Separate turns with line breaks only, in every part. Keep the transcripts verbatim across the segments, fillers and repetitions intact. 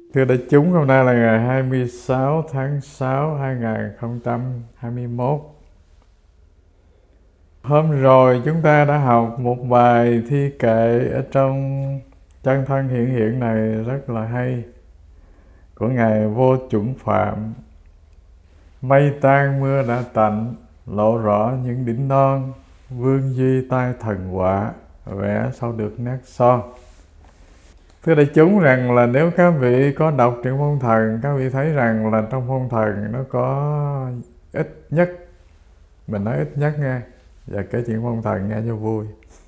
Thưa đại chúng, hôm nay là ngày hai mươi sáu tháng sáu hai nghìn không trăm hai mươi mốt. Hôm rồi chúng ta đã học một bài thi kệ ở trong Chân Thân Hiện Hiện này rất là hay, của Ngài Vô Chủng Phạm. Mây tan mưa đã tạnh, lộ rõ những đỉnh non, vương duy tai thần họa, vẽ sau được nét son. Thưa đại chúng, rằng là nếu các vị có đọc truyện phong thần, các vị thấy rằng là trong phong thần nó có ít nhất, mình nói ít nhất nghe, và kể chuyện phong thần nghe cho vui.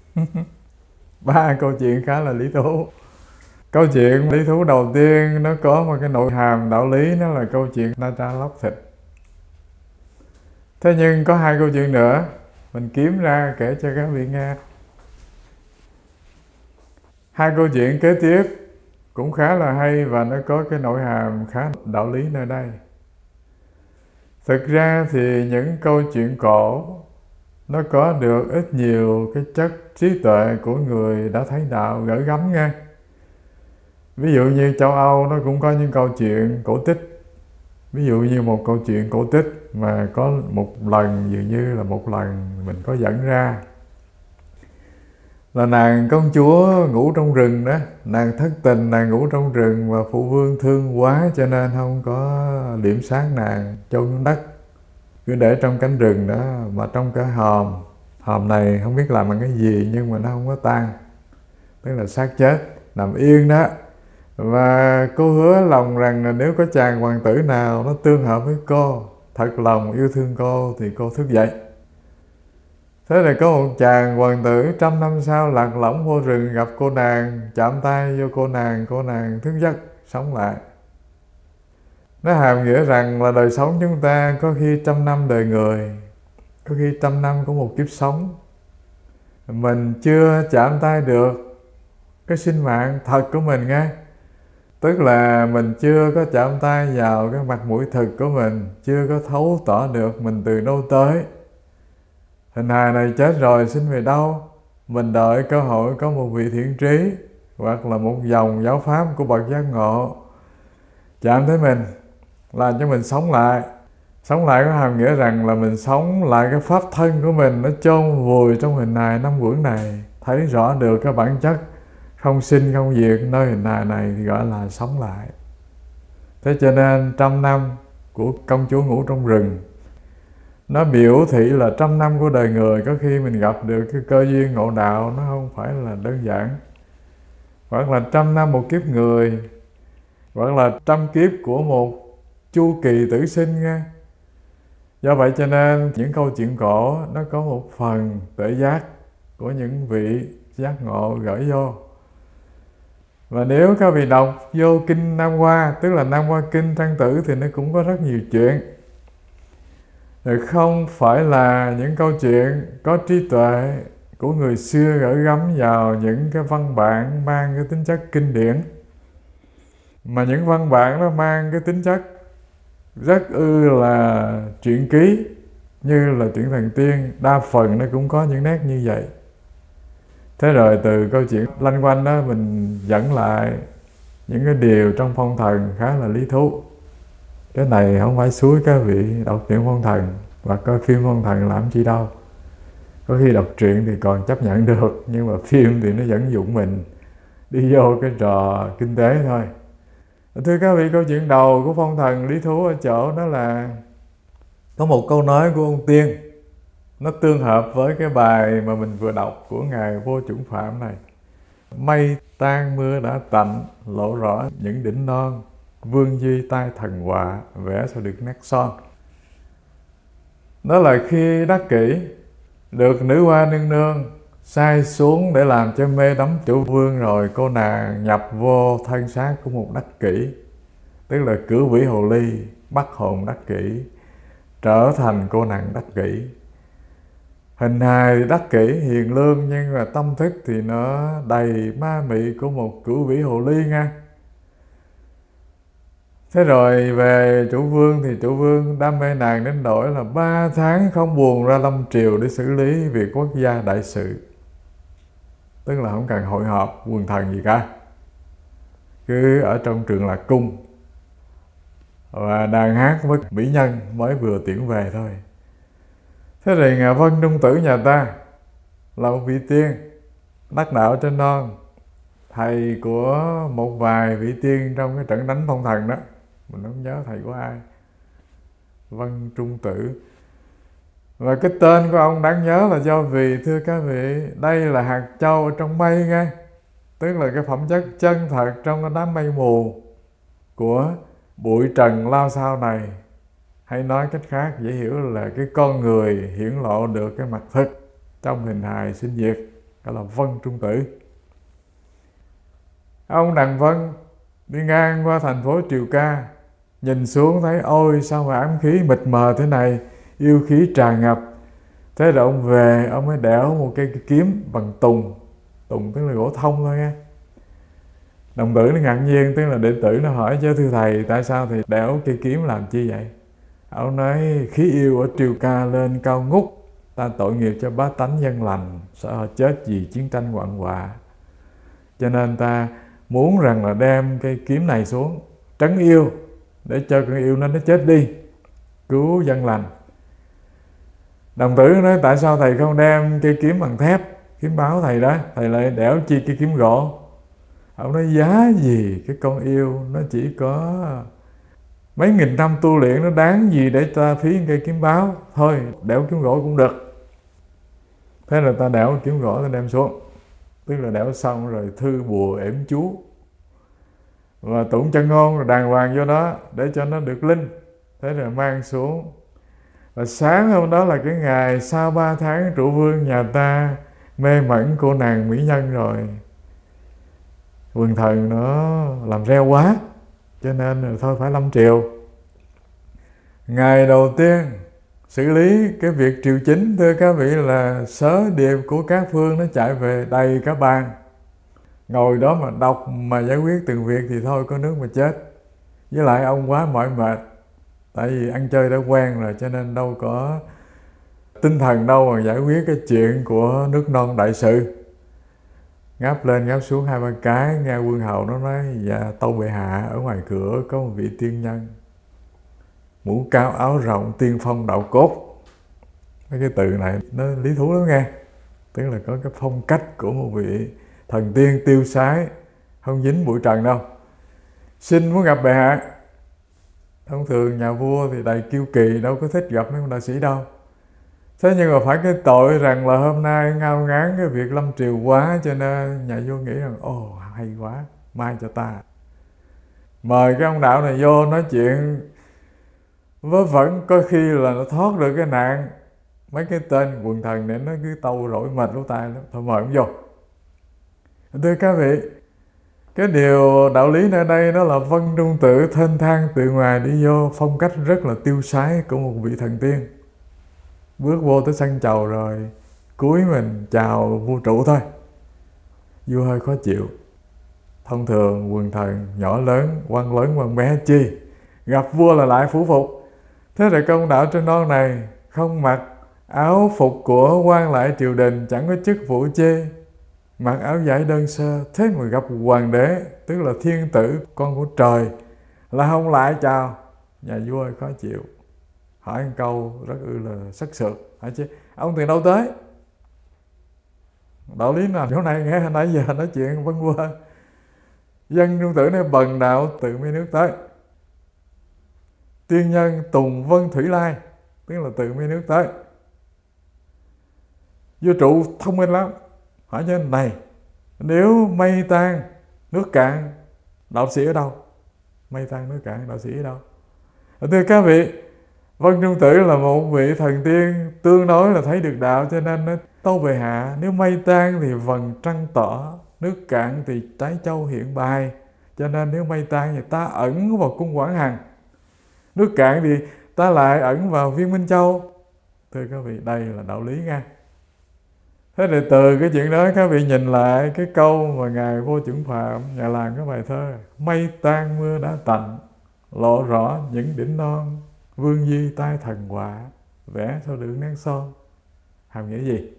Ba câu chuyện khá là lý thú. Câu chuyện lý thú đầu tiên nó có một cái nội hàm đạo lý, nó là câu chuyện Na Tra lóc thịt. Thế nhưng có hai câu chuyện nữa, mình kiếm ra kể cho các vị nghe. Hai câu chuyện kế tiếp cũng khá là hay và nó có cái nội hàm khá đạo lý nơi đây. Thực ra thì những câu chuyện cổ nó có được ít nhiều cái chất trí tuệ của người đã thấy đạo gửi gắm nghe. Ví dụ như châu Âu nó cũng có những câu chuyện cổ tích. Ví dụ như một câu chuyện cổ tích mà có một lần, dường như là một lần mình có dẫn ra, là nàng công chúa ngủ trong rừng đó, nàng thất tình, nàng ngủ trong rừng và phụ vương thương quá cho nên không có liệm xác nàng chôn xuống đất, cứ để trong cánh rừng đó, mà trong cái hòm hòm này không biết làm bằng cái gì nhưng mà nó không có tan, tức là xác chết nằm yên đó. Và cô hứa lòng rằng là nếu có chàng hoàng tử nào nó tương hợp với cô, thật lòng yêu thương cô, thì cô thức dậy. Thế là có một chàng hoàng tử trăm năm sau lạc lõng vô rừng, gặp cô nàng, chạm tay vô cô nàng, cô nàng thức giấc, sống lại. Nó hàm nghĩa rằng là đời sống chúng ta có khi trăm năm đời người, có khi trăm năm của một kiếp sống. Mình chưa chạm tay được cái sinh mạng thật của mình nghe. Tức là mình chưa có chạm tay vào cái mặt mũi thực của mình, chưa có thấu tỏ được mình từ đâu tới. Hình hài này chết rồi sinh về đâu? Mình đợi cơ hội có một vị thiện trí hoặc là một dòng giáo pháp của bậc giác ngộ chạm tới mình, làm cho mình sống lại. Sống lại có hàm nghĩa rằng là mình sống lại cái pháp thân của mình, nó chôn vùi trong hình hài năm uẩn này, thấy rõ được cái bản chất không sinh không diệt nơi hình hài này thì gọi là sống lại. Thế cho nên trăm năm của công chúa ngủ trong rừng nó biểu thị là trăm năm của đời người, có khi mình gặp được cái cơ duyên ngộ đạo nó không phải là đơn giản. Hoặc là trăm năm một kiếp người, hoặc là trăm kiếp của một chu kỳ tử sinh nghe. Do vậy cho nên những câu chuyện cổ nó có một phần tuệ giác của những vị giác ngộ gửi vô. Và nếu các vị đọc vô kinh Nam Hoa, tức là Nam Hoa Kinh Trang Tử, thì nó cũng có rất nhiều chuyện. Rồi không phải là những câu chuyện có trí tuệ của người xưa gửi gắm vào những cái văn bản mang cái tính chất kinh điển, mà những văn bản nó mang cái tính chất rất ư là truyện ký, như là truyện thần tiên, đa phần nó cũng có những nét như vậy. Thế rồi từ câu chuyện lanh quanh đó mình dẫn lại những cái điều trong phong thần khá là lý thú. Cái này không phải xúi các vị đọc truyện phong thần hoặc coi phim phong thần làm chi đâu. Có khi đọc truyện thì còn chấp nhận được, nhưng mà phim thì nó dẫn dụ mình đi vô cái trò kinh tế thôi. Thưa các vị, câu chuyện đầu của phong thần lý thú ở chỗ đó là có một câu nói của ông Tiên, nó tương hợp với cái bài mà mình vừa đọc của Ngài Vô Chủng Phạm này. Mây tan mưa đã tạnh, lộ rõ những đỉnh non, vương duy tai thần họa, vẽ sao được nét son. Đó là khi đắc kỷ được nữ hoa nương nương sai xuống để làm cho mê đắm chủ vương, rồi cô nàng nhập vô thân xác của một đắc kỷ, tức là cửu vĩ hồ ly, bắt hồn đắc kỷ, trở thành cô nàng đắc kỷ. Hình hài thì đắc kỷ hiền lương, nhưng mà tâm thức thì nó đầy ma mị của một cửu vĩ hồ ly nha. Thế rồi về chủ vương thì chủ vương đam mê nàng đến nỗi là ba tháng không buồn ra lâm triều để xử lý việc quốc gia đại sự. Tức là không cần hội họp quần thần gì cả. cứ ở trong Trường Lạc Cung và đang hát với mỹ nhân mới vừa tiễn về thôi. Thế thì Ngài Vân Trung Tử nhà ta là một vị tiên đắc đạo trên non, thầy của một vài vị tiên trong cái trận đánh phong thần đó, mình không nhớ thầy của ai. Vân Trung Tử, và cái tên của ông đáng nhớ là do vì, thưa các vị, đây là hạt châu ở trong mây nghe, tức là cái phẩm chất chân thật trong cái đám mây mù của bụi trần lao sao này. Hay nói cách khác dễ hiểu là cái con người hiển lộ được cái mặt thực trong hình hài sinh diệt, đó là Vân Trung Tử. Ông Đằng Vân đi ngang qua thành phố Triều Ca, nhìn xuống thấy ôi sao mà ám khí mịt mờ thế này, yêu khí tràn ngập. Thế rồi ông về, ông mới đẽo một cây kiếm bằng tùng, tùng tức là gỗ thông thôi nha. Đồng tử nó ngạc nhiên, tức là đệ tử nó hỏi chứ thưa thầy, tại sao thầy đẽo cây kiếm làm chi vậy? Ông nói khí yêu ở Triều Ca lên cao ngút, ta tội nghiệp cho bá tánh dân lành, sợ họ chết vì chiến tranh hoạn họa. Cho nên ta muốn rằng là đem cây kiếm này xuống trấn yêu, để cho con yêu nó nó chết đi, cứu dân lành. Đồng tử nói tại sao thầy không đem cây kiếm bằng thép, kiếm báo thầy đó, thầy lại đẽo chi cây kiếm gỗ? Ông nói giá gì cái con yêu nó chỉ có mấy nghìn năm tu luyện, nó đáng gì để ta phí cây kiếm báo, thôi đẽo kiếm gỗ cũng được. Thế là ta đẽo kiếm gỗ ta đem xuống, tức là đẽo xong rồi thư bùa ểm chú và tụng chân ngôn rồi đàng hoàng vô đó để cho nó được linh. Thế rồi mang xuống, và sáng hôm đó là cái ngày sau ba tháng trụ vương nhà ta mê mẩn cô nàng mỹ nhân rồi, quần thần nó làm reo quá, cho nên là thôi phải lâm triều. Ngày đầu tiên xử lý cái việc triều chính, thưa các vị, là sớ điệp của các phương nó chạy về đầy cả bàn. Ngồi đó mà đọc mà giải quyết từng việc thì thôi có nước mà chết. Với lại ông quá mỏi mệt, tại vì ăn chơi đã quen rồi, cho nên đâu có tinh thần đâu mà giải quyết cái chuyện của nước non đại sự. Ngáp lên ngáp xuống hai ba cái, nghe quân hầu nó nói dạ tâu bệ hạ, ở ngoài cửa có một vị tiên nhân, mũ cao áo rộng, tiên phong đạo cốt. Mấy cái từ này nó lý thú lắm nghe, tức là có cái phong cách của một vị thần tiên tiêu sái, không dính bụi trần đâu. Xin muốn gặp bệ hạ. Thông thường nhà vua thì đầy kiêu kỳ, đâu có thích gặp mấy ông đại sĩ đâu. Thế nhưng mà phải cái tội rằng là hôm nay ngao ngán cái việc lâm triều quá, cho nên nhà vua nghĩ rằng ồ hay quá, mai cho ta mời cái ông đạo này vô nói chuyện vớ vẩn, có khi là nó thoát được cái nạn. Mấy cái tên quần thần này nó cứ tâu rỗi mệt lỗ tai lắm, thôi mời ông vô. Thưa các vị, cái điều đạo lý ở đây đó là Vân Trung Tử thênh thang từ ngoài đi vô, phong cách rất là tiêu sái của một vị thần tiên. Bước vô tới sân chầu rồi cúi mình chào vua trụ thôi. Vua hơi khó chịu. Thông thường quần thần nhỏ lớn, quan lớn quan bé chi, gặp vua là lại phủ phục. Thế rồi công đạo trên non này không mặc áo phục của quan lại triều đình, chẳng có chức vụ chê, mặc áo vải đơn sơ. Thế mà gặp hoàng đế, tức là thiên tử, con của trời, là không lại chào. Nhà vua khó chịu, hỏi một câu rất ư là sắc sược, hỏi chứ ông từ đâu tới? Đạo lý nào chỗ này nghe nãy giờ nói chuyện vân vua. Dân Trung Tử này bần đạo từ mấy nước tới. Tiên nhân Tùng Vân Thủy Lai, tức là từ mấy nước tới. Vua trụ thông minh lắm, hỏi cho này, nếu mây tan nước cạn, đạo sĩ ở đâu? Mây tan nước cạn, đạo sĩ ở đâu? Thưa các vị, Vân Trung Tử là một vị thần tiên tương đối là thấy được đạo, cho nên nó tâu bệ hạ, nếu mây tan thì vầng trăng tỏ, nước cạn thì trái châu hiện bài. Cho nên nếu mây tan thì ta ẩn vào cung Quảng Hằng, nước cạn thì ta lại ẩn vào Viên Minh Châu. Thưa các vị, đây là đạo lý nha. Thế thì từ cái chuyện đó các vị nhìn lại cái câu mà Ngài Vô Chuẩn Phạm, Ngài làm cái bài thơ mây tan mưa đã tạnh, lộ rõ những đỉnh non, vương di tai thần họa, vẽ sao được nén son. Hàm nghĩa gì?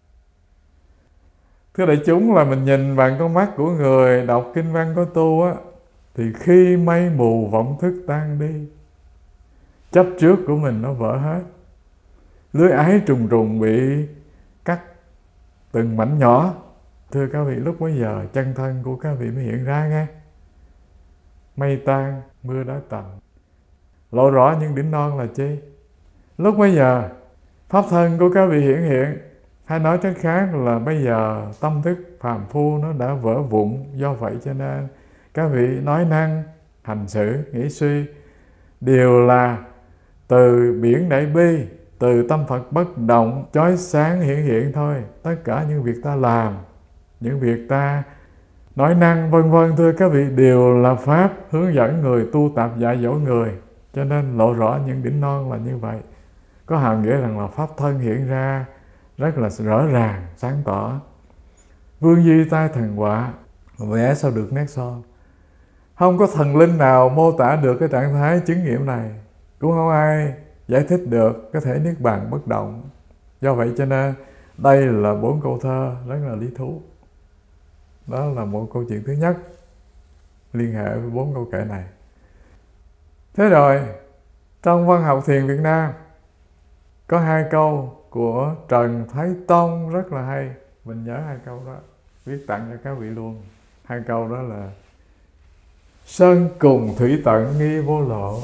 Thưa đại chúng, là mình nhìn bằng con mắt của người đọc kinh văn có tu á, thì khi mây mù vọng thức tan đi, chấp trước của mình nó vỡ hết, lưới ái trùng trùng bị cắt từng mảnh nhỏ. Thưa các vị, lúc bấy giờ chân thân của các vị mới hiện ra nghe. Mây tan, mưa đã tạnh, lộ rõ những đỉnh non là chi? Lúc bấy giờ pháp thân của các vị hiện hiện, hay nói cách khác là bây giờ tâm thức phàm phu nó đã vỡ vụn. Do vậy cho nên các vị nói năng, hành xử, nghĩ suy đều là từ biển đại bi, từ tâm Phật bất động, chói sáng hiện hiện thôi. Tất cả những việc ta làm, những việc ta nói năng vân vân, thưa các vị, đều là pháp hướng dẫn người tu tập, dạy dỗ người. Cho nên lộ rõ những đỉnh non là như vậy. Có hàm nghĩa rằng là pháp thân hiện ra rất là rõ ràng, sáng tỏ. Vương di tai thần họa, vẽ sao được nét son. Không có thần linh nào mô tả được cái trạng thái chứng nghiệm này, cũng không ai giải thích được cái thể niết bàn bất động. Do vậy cho nên đây là bốn câu thơ rất là lý thú. Đó là một câu chuyện thứ nhất liên hệ với bốn câu kệ này. Thế rồi, trong văn học thiền Việt Nam có hai câu của Trần Thái Tông rất là hay. Mình nhớ hai câu đó, viết tặng cho các vị luôn. Hai câu đó là: sơn cùng thủy tận nghi vô lộ,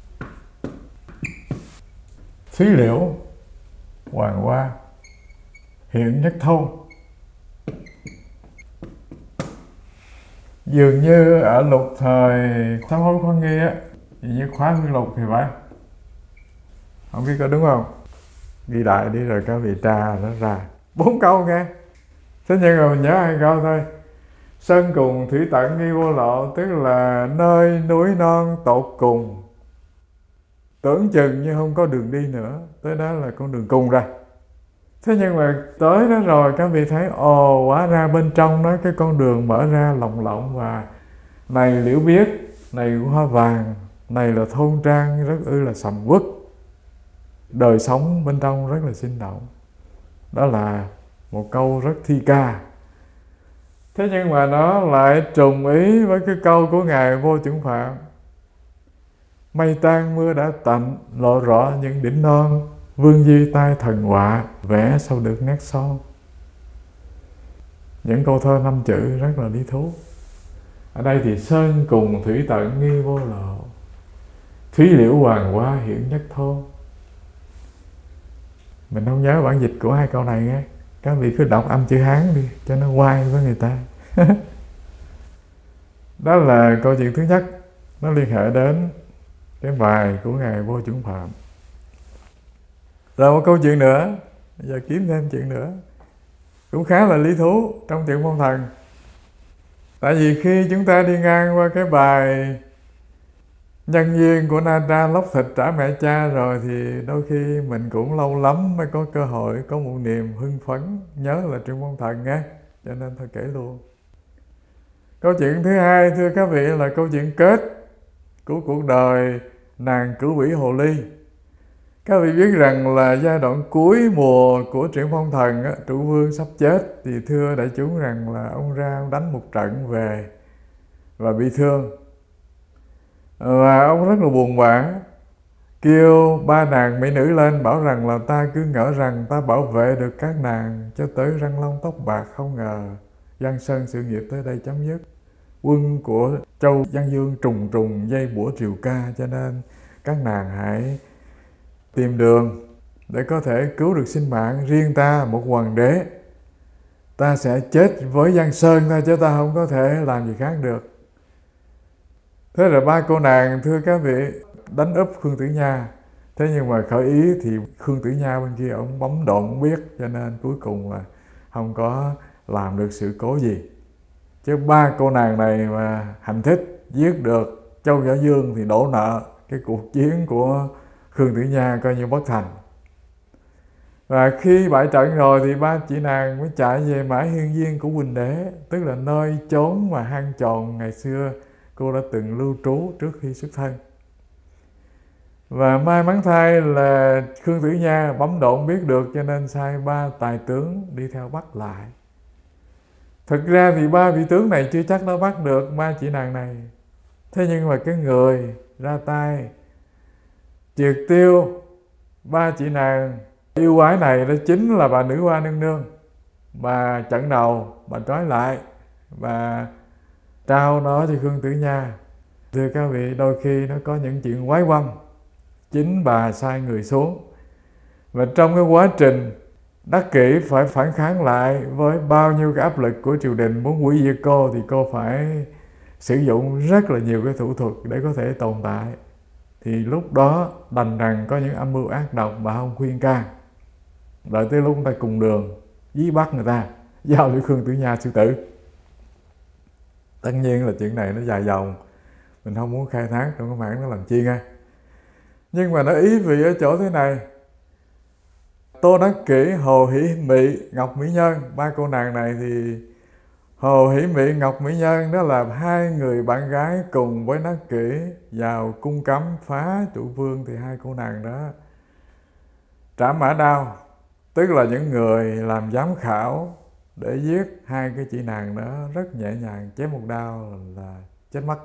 thúy liễu hoàng hoa hiện nhất thôn. Dường như ở lục thời sám hối khoa nghi á, như khóa nguyên lục thì phải, không biết có đúng không, ghi đại đi rồi các vị tra nó ra bốn câu nghe. Thế nhưng mà mình nhớ hai câu thôi. Sơn cùng thủy tận nghi vô lộ, tức là nơi núi non tột cùng, tưởng chừng như không có đường đi nữa, tới đó là con đường cùng rồi. Thế nhưng mà tới đó rồi các vị thấy ồ, hóa ra bên trong đó cái con đường mở ra lộng lộng, và này liễu biếc, này hoa vàng, này là thôn trang rất ư là sầm uất, đời sống bên trong rất là sinh động. Đó là một câu rất thi ca. Thế nhưng mà nó lại trùng ý với cái câu của Ngài Vô Chủng Phạm: mây tan mưa đã tạnh, lộ rõ những đỉnh non, vương di tai thần họa, vẽ sao được nét son. Những câu thơ năm chữ rất là lý thú. Ở đây thì sơn cùng thủy tận nghi vô lộ, thúy liễu hoàng hoa hiện nhất thôn. Mình không nhớ bản dịch của hai câu này nghe, các vị cứ đọc âm chữ Hán đi cho nó quay với người ta. Đó là câu chuyện thứ nhất, nó liên hệ đến cái bài của Ngài Vô Chủng Phạm. Rồi một câu chuyện nữa, bây giờ kiếm thêm chuyện nữa, cũng khá là lý thú trong chuyện phong thần. Tại vì khi chúng ta đi ngang qua cái bài nhân duyên của Na Tra lóc thịt trả mẹ cha rồi, thì đôi khi mình cũng lâu lắm mới có cơ hội, có một niềm hưng phấn nhớ là chuyện phong thần nghe, cho nên thôi kể luôn. Câu chuyện thứ hai, thưa các vị, là câu chuyện kết của cuộc đời nàng cửu vĩ hồ ly. Các vị biết rằng là giai đoạn cuối mùa của truyện phong thần á, trụ vương sắp chết, thì thưa đại chúng rằng là ông ra ông đánh một trận về và bị thương, và ông rất là buồn bã, kêu ba nàng mỹ nữ lên, bảo rằng là ta cứ ngỡ rằng ta bảo vệ được các nàng cho tới răng long tóc bạc, không ngờ Giang Sơn sự nghiệp tới đây chấm dứt. Quân của Châu Giang Dương trùng trùng dây bủa triều ca, cho nên các nàng hãy tìm đường để có thể cứu được sinh mạng. Riêng ta một hoàng đế, ta sẽ chết với Giang Sơn thôi, chứ ta không có thể làm gì khác được. Thế rồi ba cô nàng, thưa các vị, đánh úp Khương Tử Nha. Thế nhưng mà khởi ý thì Khương Tử Nha bên kia ông bấm độn không biết, cho nên cuối cùng là không có làm được sự cố gì. Chứ ba cô nàng này mà hành thích giết được Châu Võ Dương thì đổ nợ cái cuộc chiến của Khương Tử Nha coi như bất thành. Và khi bại trận rồi thì ba chị nàng mới chạy về Mãi Hiên Viên của Quỳnh Đế, tức là nơi chốn mà hang tròn ngày xưa cô đã từng lưu trú trước khi xuất thân. Và may mắn thay là Khương Tử Nha bấm độn biết được, cho nên sai ba tài tướng đi theo bắt lại. Thực ra thì ba vị tướng này chưa chắc đã bắt được ba chị nàng này, Thế nhưng mà cái người ra tay triệt tiêu ba chị nàng yêu quái này đó chính là bà Nữ Hoa Nương Nương. Bà chặn đầu, bà trói lại, bà trao nó cho Khương Tử Nha. Thưa các vị, đôi khi nó có những chuyện quái quăm, chính bà sai người xuống. Và trong cái quá trình đắc kỷ phải phản kháng lại với bao nhiêu cái áp lực của triều đình muốn hủy diệt cô, thì cô phải sử dụng rất là nhiều cái thủ thuật để có thể tồn tại. Thì lúc đó đành rằng có những âm mưu ác độc bà không khuyên can. Đợi tới lúc người ta cùng đường giết bắt người ta, giao cho Khương Tử Nha xử tử. Tất nhiên là chuyện này nó dài dòng, mình không muốn khai thác trong cái mảng nó làm chi nghe. Nhưng mà nó ý vị ở chỗ thế này: Tô Đắc Kỷ, Hồ Hỷ Mị, Ngọc Mỹ Nhân, ba cô nàng này thì Hồ Hỷ Mị, Ngọc Mỹ Nhân đó là hai người bạn gái cùng với Đắc Kỷ vào cung cấm phá chủ vương. Thì hai cô nàng đó trảm mã đao, tức là những người làm giám khảo để giết hai cái chị nàng đó rất nhẹ nhàng, chém một đao là chết mất.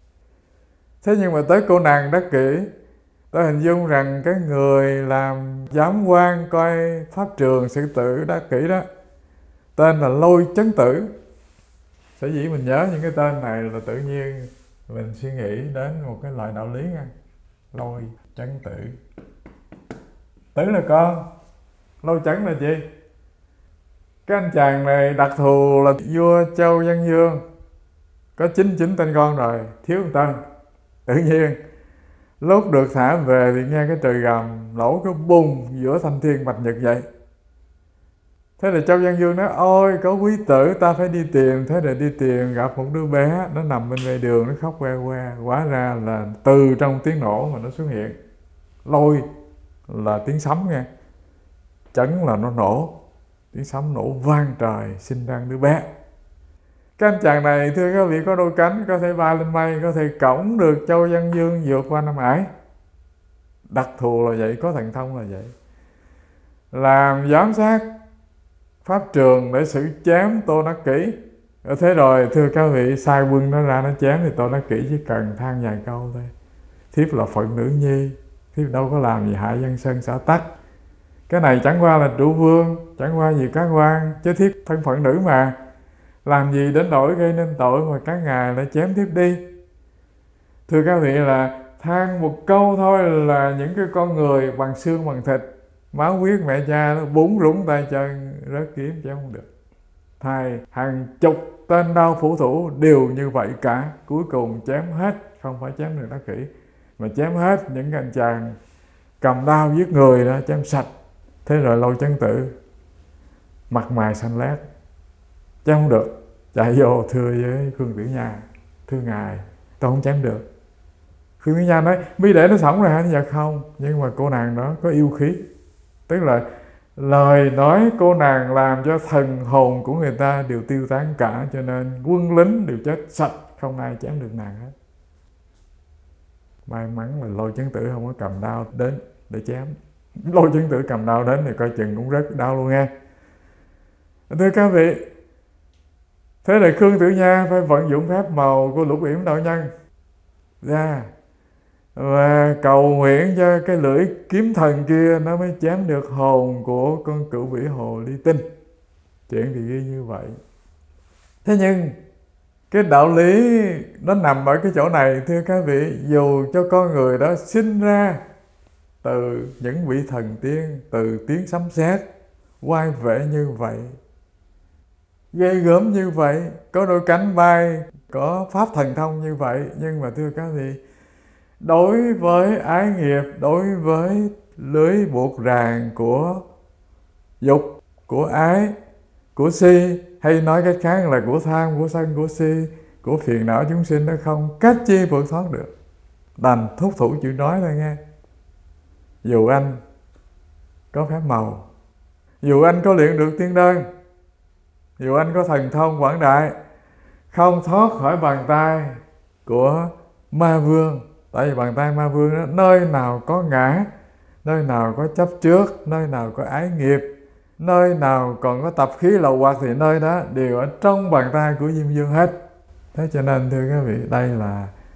Thế nhưng mà tới cô nàng Đắc Kỷ, tôi hình dung rằng cái người làm giám quan coi pháp trường xử tử Đắc Kỷ đó tên là Lôi Chấn Tử. Sở dĩ mình nhớ những cái tên này là tự nhiên mình suy nghĩ đến một cái loại đạo lý nha. Lôi Chấn Tử, Tử là con, Lôi Chấn là gì? Cái anh chàng này đặc thù là vua Châu Văn Dương có chín chín tên con rồi, thiếu một tên. Tự nhiên lúc được thả về thì nghe cái trời gầm nổ cái bùng giữa thanh thiên bạch nhật vậy. Thế là Châu Văn Dương nói: ôi có quý tử, ta phải đi tìm. Thế là đi tìm, gặp một đứa bé nó nằm bên vệ đường, nó khóc que que. Hóa ra là từ trong tiếng nổ mà nó xuất hiện. Lôi là tiếng sấm nghe, chấn là nó nổ, tiếng sấm nổ vang trời, sinh ra đứa bé. Cái anh chàng này thưa các vị có đôi cánh, có thể bay lên mây, có thể cõng được Châu Văn Dương vượt qua năm ải. Đặc thù là vậy, có thần thông là vậy. Làm giám sát pháp trường để xử chém Tô Đắc Kỷ. Thế rồi thưa các vị, sai quân nó ra nó chém thì Tô Đắc Kỷ chỉ cần than vài câu thôi: thiếp là phận nữ nhi, thiếp đâu có làm gì hại dân sân xã tắc. Cái này chẳng qua là trụ vương, chẳng qua gì các quan, chứ thiếp thân phận nữ mà, làm gì đến nỗi gây nên tội mà các ngài lại chém thiếp đi. Thưa các vị, là than một câu thôi là những cái con người bằng xương bằng thịt, máu huyết mẹ cha nó bún rủng tay chân, rớt kiếm chém không được. Thay hàng chục tên đao phủ thủ đều như vậy cả, cuối cùng chém hết, không phải chém được Đắc Kỷ mà chém hết những anh chàng cầm đao giết người đó, chém sạch. Thế rồi Lôi Chấn Tử mặt mày xanh lét, chém không được, chạy vô thưa với Khương Tử Nha: thưa ngài, tôi không chém được. Khương Tử Nha nói: mi để nó sống rồi hả? Dạ không, nhưng mà cô nàng đó có yêu khí, tức là lời nói cô nàng làm cho thần hồn của người ta đều tiêu tán cả, cho nên quân lính đều chết sạch, không ai chém được nàng hết. May mắn là Lôi Chấn Tử không có cầm đao đến để chém. Lôi Chấn Tử cầm đao đến thì coi chừng cũng rớt đau luôn nghe. Thưa các vị, thế là Khương Tử Nha phải vận dụng phép màu của Lục Yểm đạo nhân ra và cầu nguyện cho cái lưỡi kiếm thần kia nó mới chém được hồn của con cửu vĩ hồ ly tinh. Chuyện thì ghi như vậy. Thế nhưng cái đạo lý nó nằm ở cái chỗ này thưa các vị. Dù cho con người đó sinh ra từ những vị thần tiên, từ tiếng sấm sét, oai vệ như vậy, ghê gớm như vậy, có đôi cánh bay, có pháp thần thông như vậy, nhưng mà thưa các vị, đối với ái nghiệp, đối với lưới buộc ràng của dục, của ái, của si, hay nói cách khác là của tham, của sân, của si, của phiền não chúng sinh, nó không cách chi vượt thoát được. Đành thúc thủ chịu nói thôi nghe. Dù anh có phép màu, dù anh có luyện được tiên đơn, dù anh có thần thông quảng đại, không thoát khỏi bàn tay của ma vương. Tại vì bàn tay ma vương đó, nơi nào có ngã, nơi nào có chấp trước, nơi nào có ái nghiệp, nơi nào còn có tập khí lậu hoặc thì nơi đó đều ở trong bàn tay của Diêm Vương hết. Thế cho nên thưa các vị, đây là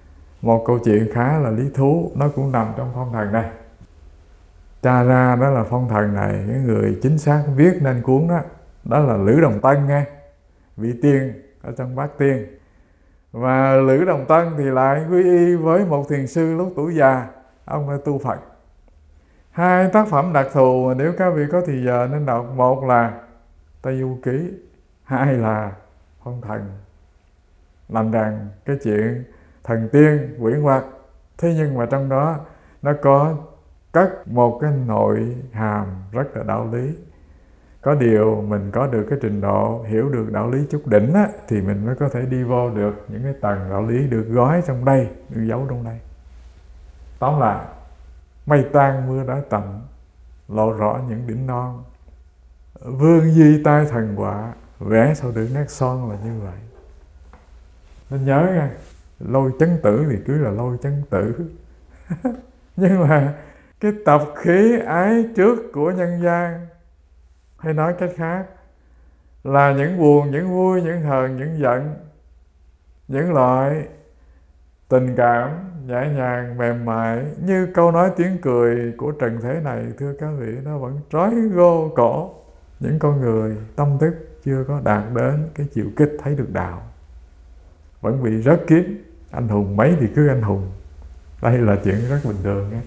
một câu chuyện khá là lý thú, nó cũng nằm trong phong thần này. Tra ra đó là phong thần này, cái người chính xác viết nên cuốn đó, đó là Lữ Đồng Tân nghe, vị tiên ở trong Bát Tiên. Và Lữ Đồng Tân thì lại quy y với một thiền sư lúc tuổi già, ông đã tu Phật. Hai tác phẩm đặc thù mà nếu các vị có thì giờ nên đọc, một là Tây Du Ký, hai là Phong Thần, làm rằng cái chuyện thần tiên quyển hoặc. Thế nhưng mà trong đó nó có cất một cái nội hàm rất là đạo lý. Có điều mình có được cái trình độ hiểu được đạo lý chút đỉnh á, thì mình mới có thể đi vô được những cái tầng đạo lý được gói trong đây, được giấu trong đây. Tóm lại, mây tan mưa đã tạnh, lộ rõ những đỉnh non. Vương di tai thần họa, vẽ sau được nét son là như vậy. Nên nhớ nha, lôi chấn tử thì cứ là lôi chấn tử. Nhưng mà cái tập khí ái trước của nhân gian, hay nói cách khác là những buồn, những vui, những hờn, những giận, những loại tình cảm nhẹ nhàng, mềm mại như câu nói tiếng cười của trần thế này, thưa các vị, nó vẫn trói gô cổ những con người tâm thức chưa có đạt đến cái chiều kích thấy được đạo, vẫn bị rớt kiếp. Anh hùng mấy thì cứ anh hùng. Đây là chuyện rất bình thường nhé.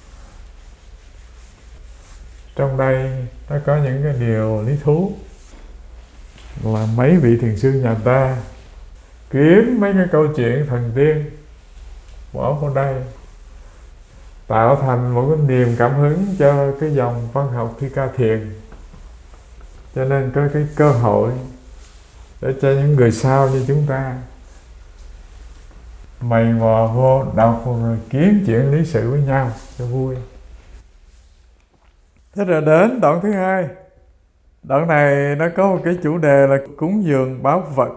Trong đây nó có những cái điều lý thú là mấy vị thiền sư nhà ta kiếm mấy cái câu chuyện thần tiên bỏ vào đây, tạo thành một cái niềm cảm hứng cho cái dòng văn học Thi Ca Thiền. Cho nên có cái cơ hội để cho những người sau như chúng ta mày mò vô đọc rồi kiếm chuyện lý sự với nhau cho vui. Thế rồi đến đoạn thứ hai. Đoạn này nó có một cái chủ đề là cúng dường báo vật.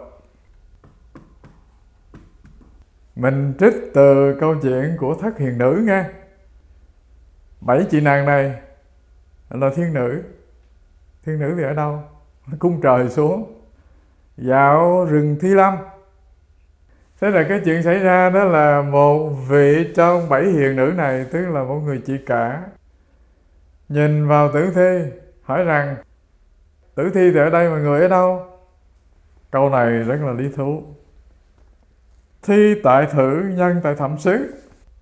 Mình trích từ câu chuyện của Thất Hiền Nữ nghe. Bảy chị nàng này là thiên nữ. Thiên nữ thì ở đâu? Cung trời xuống dạo rừng Thi Lâm. Thế là cái chuyện xảy ra đó là một vị trong bảy hiền nữ này, tức là một người chị cả, nhìn vào Tử Thi hỏi rằng: Tử Thi thì ở đây mà người ở đâu? Câu này rất là lý thú. Thi tại thử, nhân tại thẩm xứ.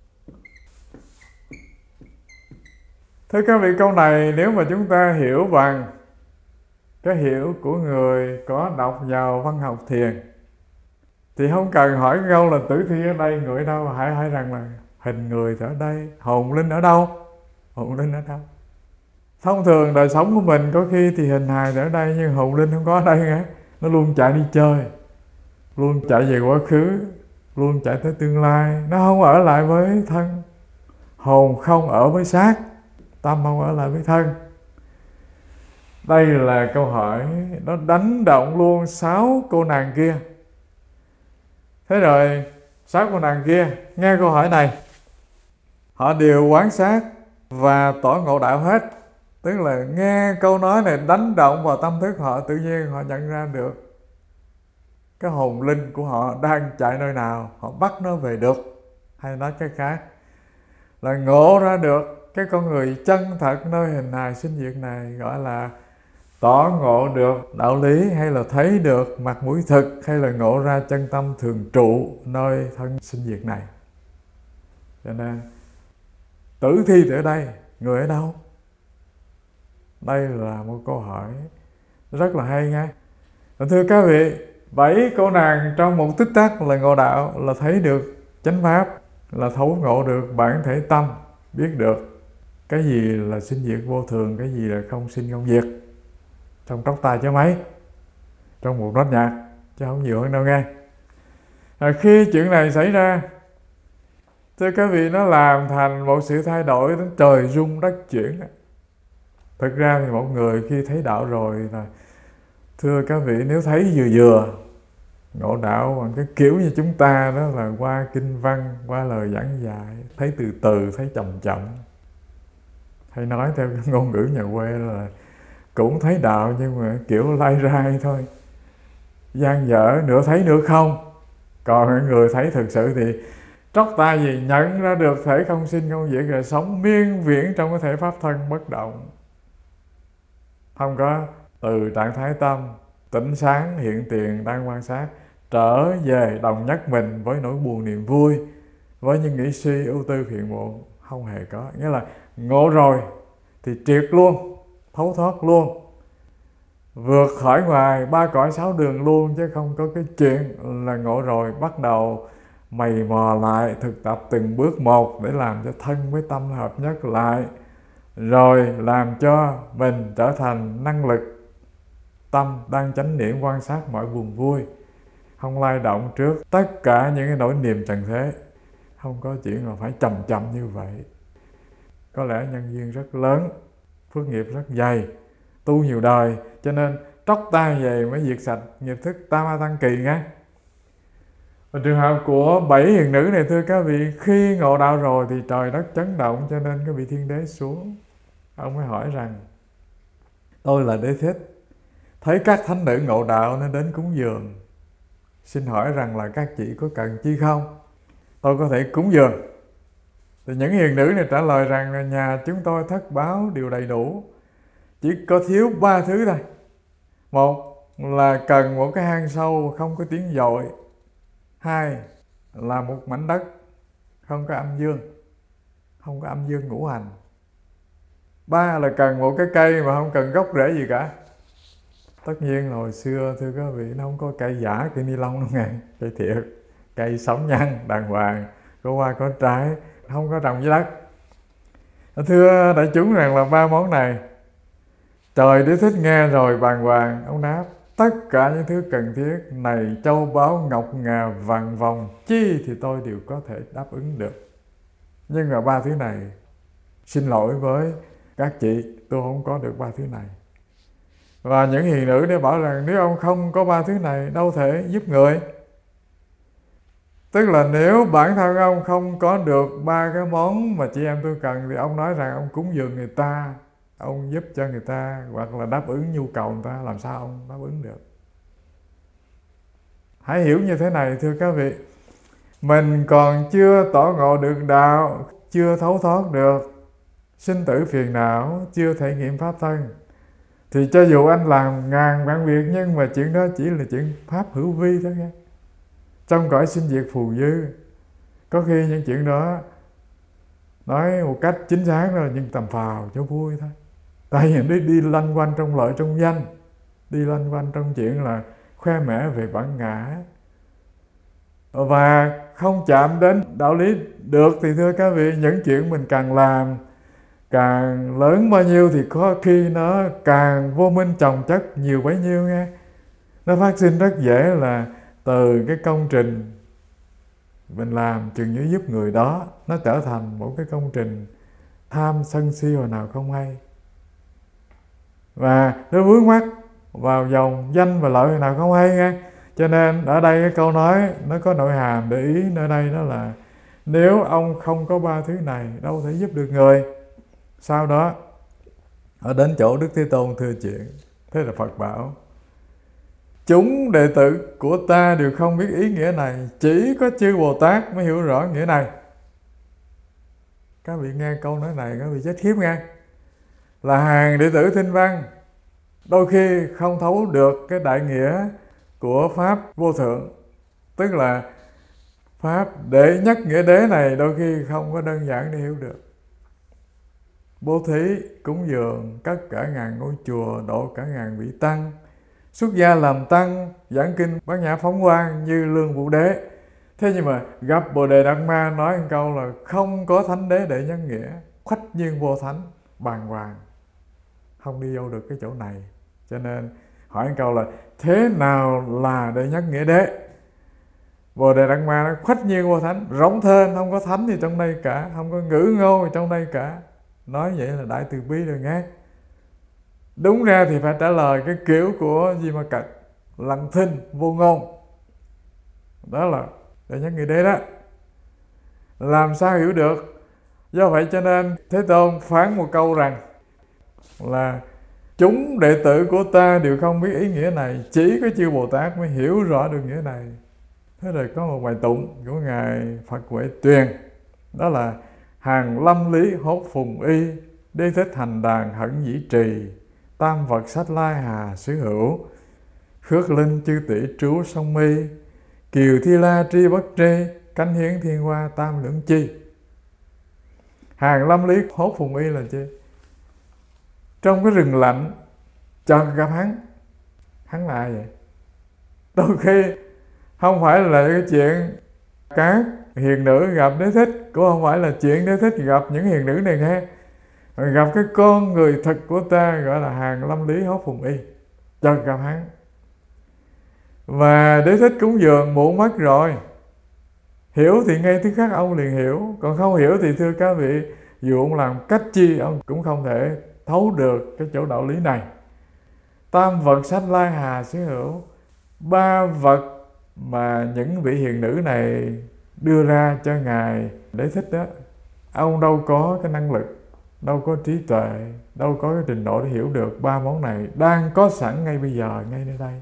Thưa các vị, câu này nếu mà chúng ta hiểu bằng cái hiểu của người có đọc vào văn học thiền thì không cần hỏi câu là tử thi ở đây, người ở đâu. Hãy hỏi rằng là hình người thì ở đây, hồn linh ở đâu? Hồn linh ở đâu? Thông thường đời sống của mình có khi thì hình hài thì ở đây, nhưng hồn linh không có ở đây nữa. Nó luôn chạy đi chơi, luôn chạy về quá khứ, luôn chạy tới tương lai. Nó không ở lại với thân. Hồn không ở với xác, tâm không ở lại với thân. Đây là câu hỏi nó đánh động luôn sáu cô nàng kia. Thế rồi sáu cô nàng kia nghe câu hỏi này, họ đều quán sát và tỏ ngộ đạo hết. Tức là nghe câu nói này đánh động vào tâm thức họ, tự nhiên họ nhận ra được cái hồn linh của họ đang chạy nơi nào, họ bắt nó về được. Hay nói cách khác là ngộ ra được cái con người chân thật nơi hình hài sinh diệt này, gọi là tỏ ngộ được đạo lý, hay là thấy được mặt mũi thực, hay là ngộ ra chân tâm thường trụ nơi thân sinh diệt này. Cho nên tử thi thì ở đây, người ở đâu? Đây là một câu hỏi rất là hay nha. Thưa các vị, bảy cô nàng trong một tích tắc là ngộ đạo, là thấy được chánh pháp, là thấu ngộ được bản thể tâm, biết được cái gì là sinh diệt vô thường, cái gì là không sinh không diệt. Trong tóc tai chứ mấy, trong một nốt nhạc, chứ không nhiều hơn đâu nghe. À, khi chuyện này xảy ra, thưa các vị, nó làm thành một sự thay đổi đến trời rung đất chuyển. Thực ra thì một người khi thấy đạo rồi là, thưa các vị, nếu thấy vừa vừa ngộ đạo bằng cái kiểu như chúng ta đó là qua kinh văn, qua lời giảng dạy, thấy từ từ, thấy chậm chậm. Hay nói theo cái ngôn ngữ nhà quê là cũng thấy đạo nhưng mà kiểu lai rai thôi, gian dở, nửa thấy nửa không. Còn người thấy thực sự thì Trót tai gì? Nhận ra được thể không sinh không diệt rồi sống miên viễn trong cái thể pháp thân bất động, không có từ trạng thái tâm tỉnh sáng hiện tiền đang quan sát trở về đồng nhất mình với nỗi buồn niềm vui, với những nghĩ suy ưu tư phiền muộn, không hề có. Nghĩa là ngộ rồi thì triệt luôn, thấu thoát luôn, vượt khỏi ngoài ba cõi sáu đường luôn, chứ không có cái chuyện là ngộ rồi bắt đầu mày mò lại thực tập từng bước một để làm cho thân với tâm hợp nhất lại, rồi làm cho mình trở thành năng lực tâm đang chánh niệm quan sát mọi buồn vui, không lay động trước tất cả những cái nỗi niềm trần thế. Không có chuyện là phải chậm chậm như vậy. Có lẽ nhân duyên rất lớn, phước nghiệp rất dày, tu nhiều đời, cho nên trót tay vậy mới diệt sạch nghiệp thức tam ma tăng kỳ nghe. Và trường hợp của bảy hiền nữ này thưa các vị, khi ngộ đạo rồi thì trời đất chấn động, cho nên các vị thiên đế xuống. Ông mới hỏi rằng: tôi là Đế Thích, thấy các thánh nữ ngộ đạo nên đến cúng dường. Xin hỏi rằng là các chị có cần chi không? Tôi có thể cúng dường. Thì những hiền nữ này trả lời rằng là nhà chúng tôi thất báo đều đầy đủ, chỉ có thiếu ba thứ thôi. Một là cần một cái hang sâu không có tiếng dội. Hai là một mảnh đất không có âm dương, không có âm dương ngũ hành. Ba là cần một cái cây mà không cần gốc rễ gì cả. Tất nhiên hồi xưa thưa các vị, nó không có cây giả, cây ni lông đâu nghe, cây thiệt, cây sống nhăn đàng hoàng, có hoa có trái, không có trồng dưới đất. Thưa đại chúng rằng là ba món này trời Đế Thích nghe rồi bàng hoàng, ông đáp: tất cả những thứ cần thiết này, châu báu ngọc ngà vàng vòng chi thì tôi đều có thể đáp ứng được. Nhưng mà ba thứ này, xin lỗi với các chị, tôi không có được ba thứ này. Và những hiền nữ để bảo rằng nếu ông không có ba thứ này đâu thể giúp người. Tức là nếu bản thân ông không có được ba cái món mà chị em tôi cần, thì ông nói rằng ông cúng dường người ta, ông giúp cho người ta, hoặc là đáp ứng nhu cầu người ta, làm sao ông đáp ứng được? Hãy hiểu như thế này thưa các vị, mình còn chưa tỏ ngộ được đạo, chưa thấu thoát được sinh tử phiền não, chưa thể nghiệm pháp thân, thì cho dù anh làm ngàn vạn việc, nhưng mà chuyện đó chỉ là chuyện pháp hữu vi thôi nghe. Trong cõi sinh diệt phù dư, có khi những chuyện đó nói một cách chính xác là nhưng tầm phào cho vui thôi. Tại vì đi, đi lanh quanh trong lợi trong danh, đi lanh quanh trong chuyện là khoe mẽ về bản ngã, và không chạm đến đạo lý được. Thì thưa các vị, những chuyện mình càng làm càng lớn bao nhiêu thì có khi nó càng vô minh chồng chất nhiều bấy nhiêu nghe. Nó phát sinh rất dễ là từ cái công trình mình làm chừng như giúp người đó, nó trở thành một cái công trình tham sân si hồi nào không hay, và nó vướng mắc vào dòng danh và lợi hồi nào không hay nghe. Cho nên ở đây cái câu nói nó có nội hàm để ý nơi đây, đó là nếu ông không có ba thứ này đâu thể giúp được người. Sau đó ở đến chỗ Đức Thế Tôn thưa chuyện. Thế là Phật bảo: chúng đệ tử của ta đều không biết ý nghĩa này, chỉ có chư Bồ Tát mới hiểu rõ nghĩa này. Các vị nghe câu nói này các vị chết khiếp nghe. Là hàng đệ tử Thinh Văn đôi khi không thấu được cái đại nghĩa của Pháp vô thượng, tức là Pháp đệ nhất nghĩa đế này đôi khi không có đơn giản để hiểu được. Bố thí, cúng dường, cất cả ngàn ngôi chùa, độ cả ngàn vị tăng, xuất gia làm tăng, giảng kinh Bát Nhã Phóng Quang như Lương Vũ Đế. Thế nhưng mà gặp Bồ Đề Đạt Ma nói một câu là không có thánh đế đệ nhất nghĩa, khuếch nhiên vô thánh, bàng hoàng, không đi vô được cái chỗ này. Cho nên hỏi một câu là thế nào là đệ nhất nghĩa đế? Bồ Đề Đạt Ma nói khuếch nhiên vô thánh, rỗng thênh, không có thánh gì trong đây cả, không có ngữ ngôn gì trong đây cả. Nói vậy là đại từ bi rồi nghe. Đúng ra thì phải trả lời cái kiểu của Di Ma Cật, lặng thinh vô ngôn. Đó là đệ nhất nghĩa đế đó. Làm sao hiểu được? Do vậy cho nên Thế Tôn phán một câu rằng là chúng đệ tử của ta đều không biết ý nghĩa này, chỉ có chư Bồ Tát mới hiểu rõ được nghĩa này. Thế rồi có một bài tụng của Ngài Phật Huệ Tuyền, đó là: hàng lâm lý hốt phùng y, đế thích hành đàn hận dĩ trì, tam vật sách lai hà xứ hữu, khước linh chư tỷ trú sông mi, kiều thi la tri bất tri, cánh hiến thiên hoa tam lưỡng chi. Hàng lâm lý hốt phùng y là chi? Trong cái rừng lạnh chợt gặp hắn. Hắn là ai vậy? Đôi khi không phải là cái chuyện các hiền nữ gặp đế thích, cũng không phải là chuyện đế thích gặp những hiền nữ này nghe, mà gặp cái con người thật của ta, gọi là hàng lâm lý hốt phùng y. Chợt gặp hắn. Và đế thích cúng dường muộn mất rồi. Hiểu thì ngay tức khắc ông liền hiểu, còn không hiểu thì thưa các vị, dù ông làm cách chi ông cũng không thể thấu được cái chỗ đạo lý này. Tam vật sách lai hà xứ hữu, ba vật mà những vị hiền nữ này đưa ra cho Ngài Đế Thích đó, ông đâu có cái năng lực, đâu có trí tuệ, đâu có cái trình độ để hiểu được ba món này đang có sẵn ngay bây giờ, ngay nơi đây.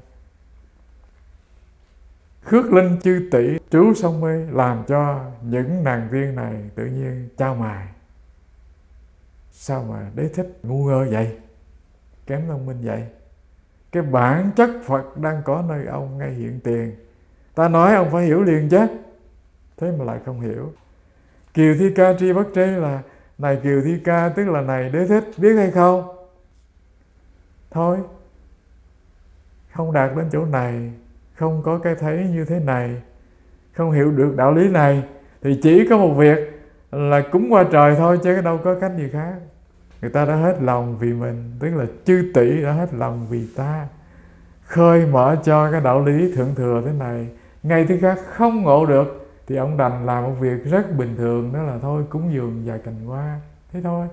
Khước linh chư tỷ trú sông mê, làm cho những nàng viên này tự nhiên chao mài. Sao mà Đế Thích ngu ngơ vậy, kém thông minh vậy? Cái bản chất Phật đang có nơi ông ngay hiện tiền, ta nói ông phải hiểu liền chứ, thế mà lại không hiểu. Kiều thi ca tri bất tri là này Kiều thi ca, tức là này Đế Thích, biết hay không? Thôi, không đạt đến chỗ này, không có cái thấy như thế này, không hiểu được đạo lý này, thì chỉ có một việc là cúng qua trời thôi, chứ đâu có cách gì khác. Người ta đã hết lòng vì mình, tức là chư tỷ đã hết lòng vì ta, khơi mở cho cái đạo lý thượng thừa thế này. Ngay thứ khác không ngộ được thì ông đành làm một việc rất bình thường, đó là thôi cúng dường vài cành hoa, thế thôi.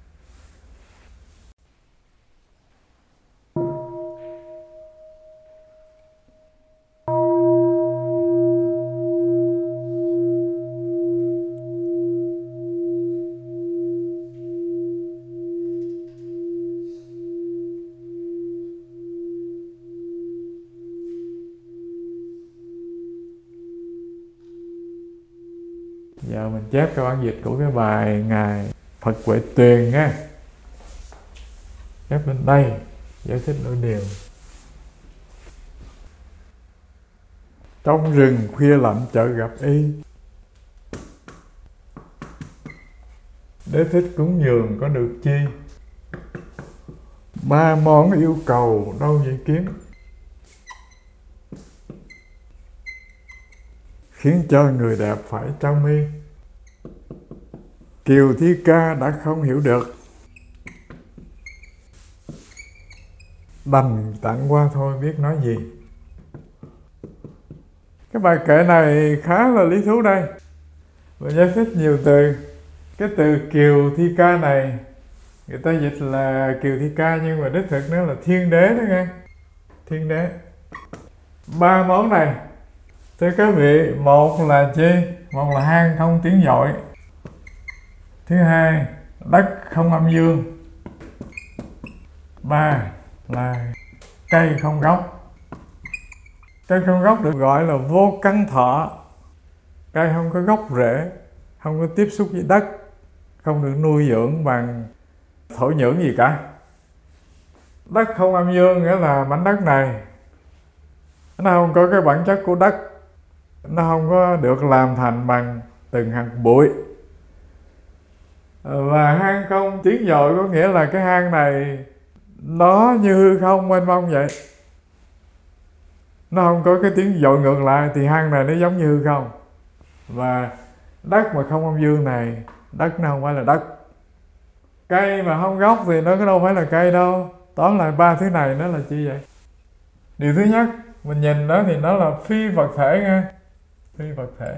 Giờ mình chép cái bản dịch của cái bài Ngài Phật Huệ Tuyền nha. Chép lên đây, giải thích đôi điều. Trong rừng khuya lạnh chợt gặp y, Đế thích cúng dường có được chi, ba món yêu cầu đâu vậy kiếm, khiến cho người đẹp phải trao mi. Kiều thi ca đã không hiểu được, đành tặng qua thôi, biết nói gì. Cái bài kệ này khá là lý thú đây, và giải thích nhiều từ. Cái từ Kiều thi ca này người ta dịch là Kiều thi ca, nhưng mà đích thực nó là thiên đế đó nghe. Thiên đế. Ba món này thưa các vị, một là chi? Một là hang không tiếng dội, thứ hai đất không âm dương, ba là cây không gốc. Cây không gốc được gọi là vô căn thọ. Cây không có gốc rễ, không có tiếp xúc với đất, không được nuôi dưỡng bằng thổ nhưỡng gì cả. Đất không âm dương nghĩa là mảnh đất này nó không có cái bản chất của đất, nó không có được làm thành bằng từng hạt bụi. Và hang không tiếng dội có nghĩa là cái hang này nó như hư không mênh mông vậy, nó không có cái tiếng dội ngược lại, thì hang này nó giống như hư không. Và đất mà không âm dương này, đất nó không phải là đất. Cây mà không gốc thì nó có đâu phải là cây đâu. Tóm lại ba thứ này nó là chi vậy? Điều thứ nhất, mình nhìn đó thì nó là phi vật thể nha. Phi vật thể,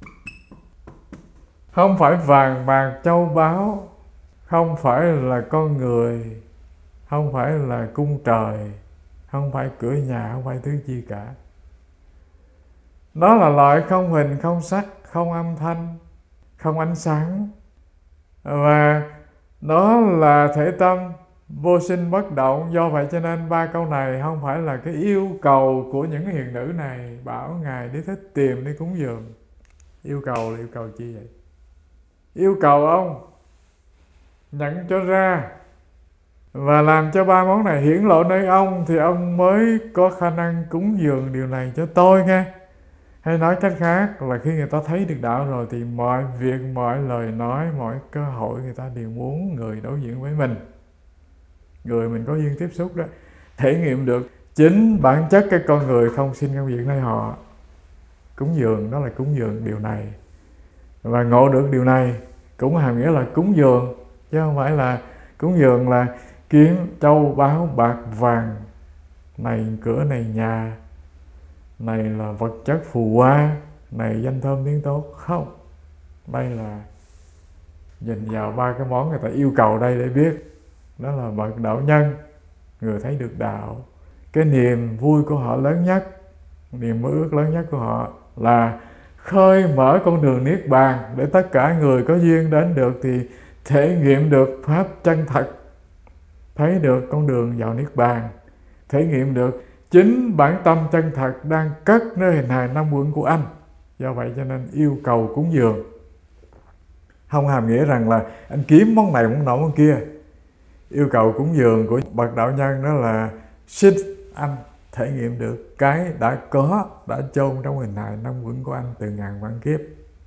không phải vàng bạc châu báu, không phải là con người, không phải là cung trời, không phải cửa nhà, không phải thứ chi cả. Nó là loại không hình, không sắc, không âm thanh, không ánh sáng. Và nó là thể tâm vô sinh bất động. Do vậy cho nên ba câu này không phải là cái yêu cầu của những cái hiền nữ này bảo Ngài Đi Thích tìm đi cúng dường. Yêu cầu là yêu cầu chi vậy? Yêu cầu ông nhận cho ra và làm cho ba món này hiển lộ nơi ông thì ông mới có khả năng cúng dường điều này cho tôi nghe. Hay nói cách khác là khi người ta thấy được đạo rồi thì mọi việc, mọi lời nói, mọi cơ hội người ta đều muốn người đối diện với mình, người mình có duyên tiếp xúc đó, thể nghiệm được chính bản chất cái con người không sinh công việc nơi họ. Cúng dường đó là cúng dường điều này. Và ngộ được điều này cũng hàm nghĩa là cúng dường, chứ không phải là cúng dường là kiếm châu báu bạc vàng, này cửa này nhà, này là vật chất phù hoa, này danh thơm tiếng tốt. Không, đây là nhìn vào ba cái món người ta yêu cầu đây để biết đó là bậc đạo nhân, người thấy được đạo. Cái niềm vui của họ lớn nhất, niềm mơ ước lớn nhất của họ là khơi mở con đường niết bàn để tất cả người có duyên đến được thì thể nghiệm được pháp chân thật, thấy được con đường vào niết bàn, thể nghiệm được chính bản tâm chân thật đang cất nơi hình hài năm uẩn của anh. Do vậy cho nên yêu cầu cúng dường không hàm nghĩa rằng là anh kiếm món này món nọ món kia. Yêu cầu cúng dường của bậc đạo nhân đó là xin anh thể nghiệm được cái đã có, đã chôn trong hình hài năm uẩn của anh từ ngàn vạn kiếp.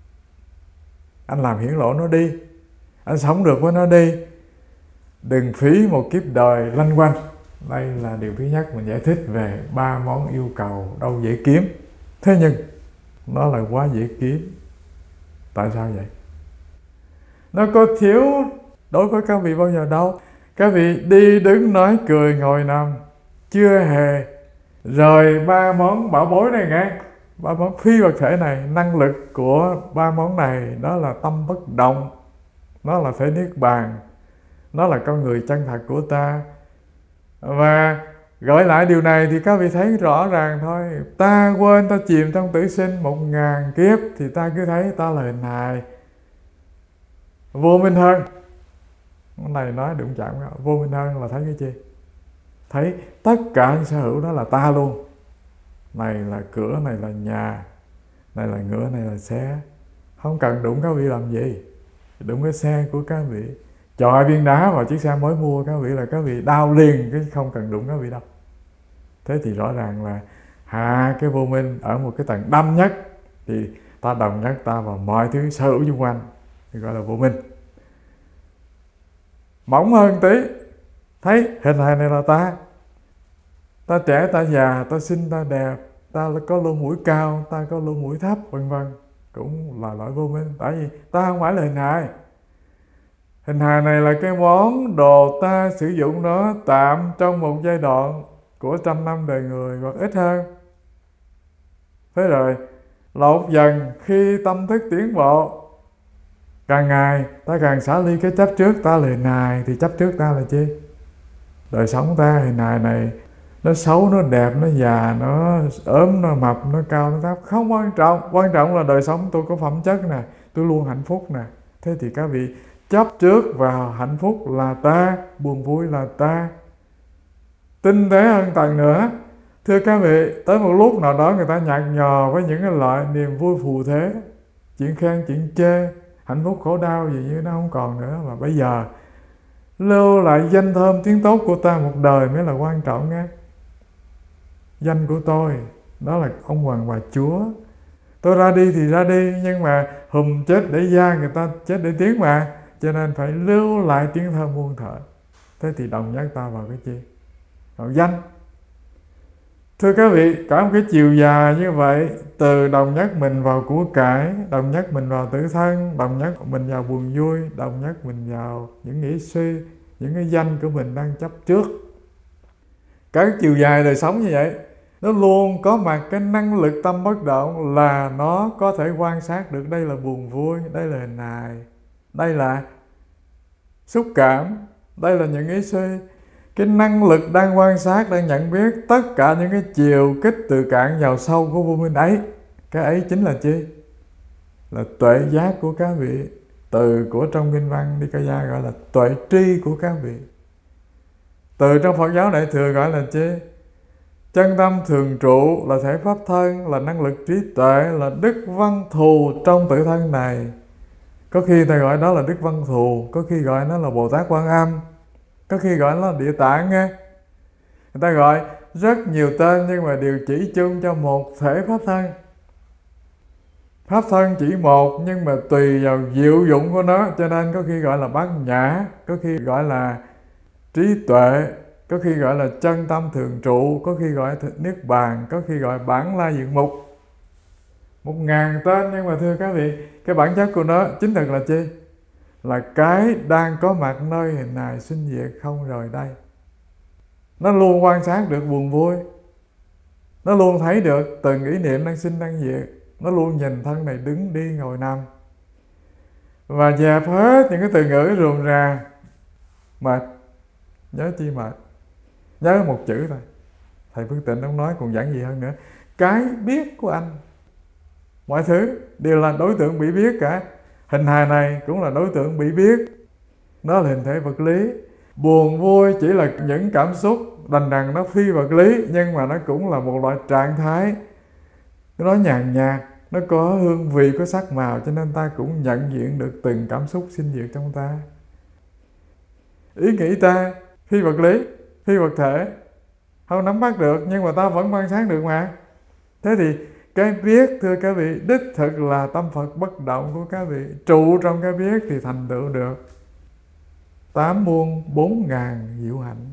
Anh làm hiển lộ nó đi, anh sống được với nó đi, đừng phí một kiếp đời lanh quanh. Đây là điều thứ nhất mình giải thích về ba món yêu cầu đâu dễ kiếm. Thế nhưng nó là quá dễ kiếm. Tại sao vậy? Nó có thiếu đối với các vị bao giờ đâu. Các vị đi đứng nói cười ngồi nằm chưa hề rời ba món bảo bối này nghe. Ba món phi vật thể này, năng lực của ba món này đó là tâm bất động, nó là thể niết bàn, nó là con người chân thật của ta. Và gọi lại điều này thì các vị thấy rõ ràng thôi. Ta quên, ta chìm trong tử sinh một ngàn kiếp thì ta cứ thấy ta là hình hài vô minh hơn. Cái này nói đụng chạm, vô minh hơn là thấy cái chi? Thấy tất cả những sở hữu đó là ta luôn. Này là cửa, này là nhà, này là ngựa, này là xe. Không cần đụng các vị làm gì. Đụng cái xe của các vị, chọi viên đá vào chiếc xe mới mua các vị là các vị đau liền, cái không cần đụng các vị đâu. Thế thì rõ ràng là hạ cái vô minh ở một cái tầng đâm nhất thì ta đồng nhất ta vào mọi thứ sở hữu xung quanh thì gọi là vô minh. Mỏng hơn tí, thấy hình hài này là ta, ta trẻ, ta già, ta xinh, ta đẹp, ta có lỗ mũi cao, ta có lỗ mũi thấp, vân vân, cũng là loại vô minh. Tại vì ta không phải là hình hài. Hình hài này là cái món đồ ta sử dụng nó tạm trong một giai đoạn của trăm năm đời người hoặc ít hơn. Thế rồi lột dần khi tâm thức tiến bộ, càng ngày ta càng xả ly cái chấp trước ta là hình hài. Thì chấp trước ta là chi? Đời sống ta hình hài này nó xấu, nó đẹp, nó già, nó ốm, nó mập, nó cao, nó thấp, không quan trọng. Quan trọng là đời sống tôi có phẩm chất nè, tôi luôn hạnh phúc nè. Thế thì các vị chấp trước vào hạnh phúc là ta, buồn vui là ta. Tinh tế hơn tầng nữa, thưa các vị, tới một lúc nào đó người ta nhạt nhò với những cái loại niềm vui phù thế, chuyện khen, chuyện chê, hạnh phúc khổ đau gì như nó không còn nữa. Mà bây giờ lưu lại danh thơm tiếng tốt của ta một đời mới là quan trọng nghe. Danh của tôi đó là ông hoàng bà chúa. Tôi ra đi thì ra đi, nhưng mà hùm chết để gia, người ta chết để tiếng mà, cho nên phải lưu lại tiếng thơm muôn thuở. Thế thì đồng nhất ta vào cái chi? Vào danh. Thưa các vị, cả một cái chiều dài như vậy, từ đồng nhất mình vào của cải, đồng nhất mình vào tử thân, đồng nhất mình vào buồn vui, đồng nhất mình vào những nghĩ suy, những cái danh của mình đang chấp trước. Cả cái chiều dài đời sống như vậy, nó luôn có mặt cái năng lực tâm bất động, là nó có thể quan sát được đây là buồn vui, đây là hình hài, đây là xúc cảm, đây là những ý suy. Cái năng lực đang quan sát, đang nhận biết tất cả những cái chiều kích từ cạn vào sâu của vô minh ấy. Cái ấy chính là chi? Là tuệ giác của các vị. Từ của trong kinh văn Nikaya gọi là tuệ tri của các vị. Từ trong Phật giáo Đại Thừa gọi là chi? Chân tâm thường trụ, là thể pháp thân, là năng lực trí tuệ, là đức văn thù trong tự thân này. Có khi ta gọi đó là đức văn thù, có khi gọi nó là Bồ Tát Quan Âm, có khi gọi nó là Địa Tạng nghe. Người ta gọi rất nhiều tên nhưng mà đều chỉ chung cho một thể pháp thân. Pháp thân chỉ một nhưng mà tùy vào diệu dụng của nó, cho nên có khi gọi là bát nhã, có khi gọi là trí tuệ, có khi gọi là chân tâm thường trụ, có khi gọi niết bàn, có khi gọi bản la diện mục. Một ngàn tên, nhưng mà thưa các vị, cái bản chất của nó chính thực là chi? Là cái đang có mặt nơi hình hài sinh diệt không rời đây. Nó luôn quan sát được buồn vui, nó luôn thấy được từng ý niệm đang sinh đang diệt, nó luôn nhìn thân này đứng đi ngồi nằm, và dẹp hết những cái từ ngữ rườm rà. Mệt, nhớ chi mệt? Nhớ một chữ thôi. Thầy Phước Tịnh ông nói còn giản dị hơn nữa. Cái biết của anh. Mọi thứ đều là đối tượng bị biết cả. Hình hài này cũng là đối tượng bị biết. Nó là hình thể vật lý. Buồn vui chỉ là những cảm xúc đành đằng nó phi vật lý, nhưng mà nó cũng là một loại trạng thái. Nó nhàn nhạt, nó có hương vị, có sắc màu, cho nên ta cũng nhận diện được từng cảm xúc sinh diệt trong ta. Ý nghĩ ta phi vật lý, phi vật thể, không nắm bắt được, nhưng mà ta vẫn quan sát được mà. Thế thì cái biết, thưa các vị, đích thực là tâm Phật bất động của các vị. Trụ trong cái biết thì thành tựu được tám muôn bốn ngàn diệu hạnh.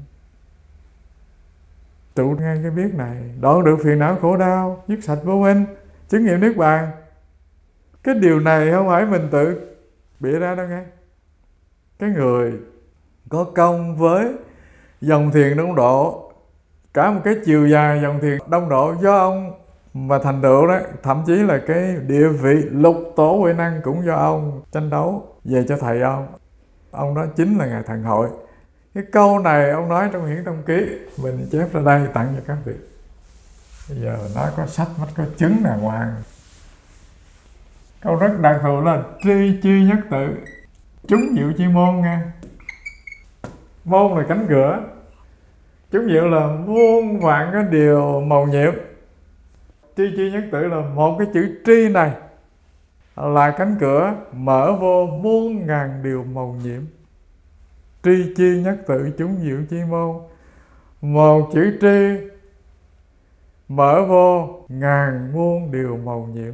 Trụ ngay cái biết này, đoạn được phiền não khổ đau, dứt sạch vô minh, chứng nghiệm niết bàn. Cái điều này không phải mình tự bịa ra đâu nghe. Cái người có công với dòng thiền đông độ, cả một cái chiều dài dòng thiền đông độ do ông mà thành tựu đó, thậm chí là cái địa vị lục tổ huệ năng cũng do ông tranh đấu về cho thầy ông. Ông đó chính là Ngài Thần Hội. Cái câu này ông nói trong Hiển Tông Ký, mình chép ra đây tặng cho các vị. Bây giờ nó có sách mắt có chứng đàng hoàng. Câu rất đặc thù là tri chi nhất tự, chúng diệu chi môn nha. Môn là cánh cửa, chúng diệu là muôn vạn cái điều màu nhiệm. Tri chi nhất tự là một cái chữ tri này là cánh cửa mở vô muôn ngàn điều màu nhiệm. Tri chi nhất tự chúng diệu chi môn. Một chữ tri mở vô ngàn muôn điều màu nhiệm.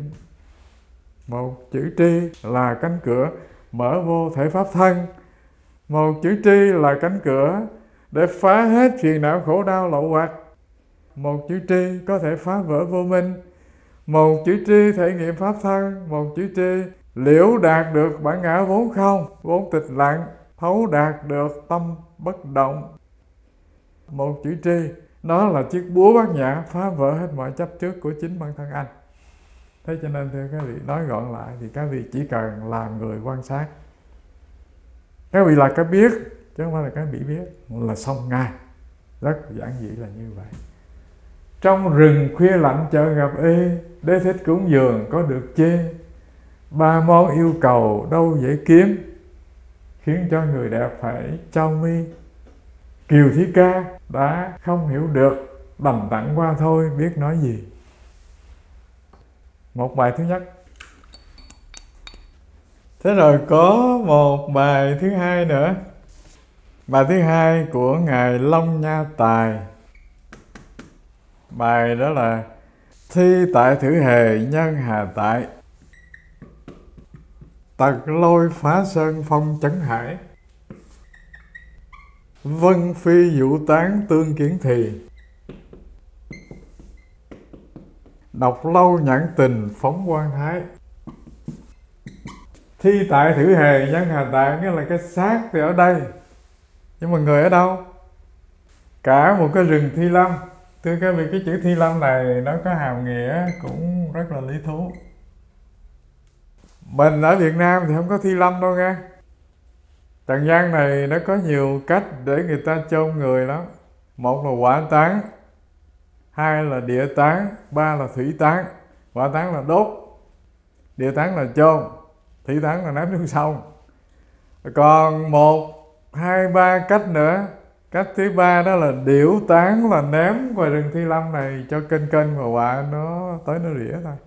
Một chữ tri là cánh cửa mở vô thể pháp thân. Một chữ tri là cánh cửa để phá hết phiền não khổ đau lậu hoặc. Một chữ tri có thể phá vỡ vô minh. Một chữ tri thể nghiệm pháp thân. Một chữ tri liễu đạt được bản ngã vốn không, vốn tịch lặng, thấu đạt được tâm bất động. Một chữ tri nó là chiếc búa bát nhã phá vỡ hết mọi chấp trước của chính bản thân anh. Thế cho nên thưa các vị, nói gọn lại thì các vị chỉ cần làm người quan sát. Các vị là cái biết, chứ không phải là cái bị biết, là xong ngay. Rất giản dị là như vậy. Trong rừng khuya lạnh chợ gặp ê, Đế thích cúng dường có được chê. Ba món yêu cầu đâu dễ kiếm, khiến cho người đẹp phải trao mi. Kiều Thi Ca đã không hiểu được, đành tặng qua thôi biết nói gì. Một bài thứ nhất. Thế rồi có một bài thứ hai nữa. Bài thứ hai của Ngài Long Nha Tài. Bài đó là thi tại thử hề nhân hà tại, tật lôi phá sơn phong chấn hải, vân phi dụ tán tương kiến thì, đọc lâu nhãn tình phóng quan thái. Thi tại thử hề nhân hà tại nghĩa là cái xác thì ở đây, nhưng mà người ở đâu? Cả một cái rừng thi lâm. Thưa các vị, cái chữ thi lâm này nó có hàm nghĩa cũng rất là lý thú. Mình ở Việt Nam thì không có thi lâm đâu nghe. Trần gian này nó có nhiều cách để người ta chôn người lắm. Một là hỏa táng, hai là địa táng, ba là thủy táng. Hỏa táng là đốt, địa táng là chôn, thủy táng là ném xuống sông. Còn một, hai, ba cách nữa Cách thứ ba đó là điểu tán, là ném qua rừng Thi Lâm này cho kênh kênh và quạ nó tới nó rỉa thôi.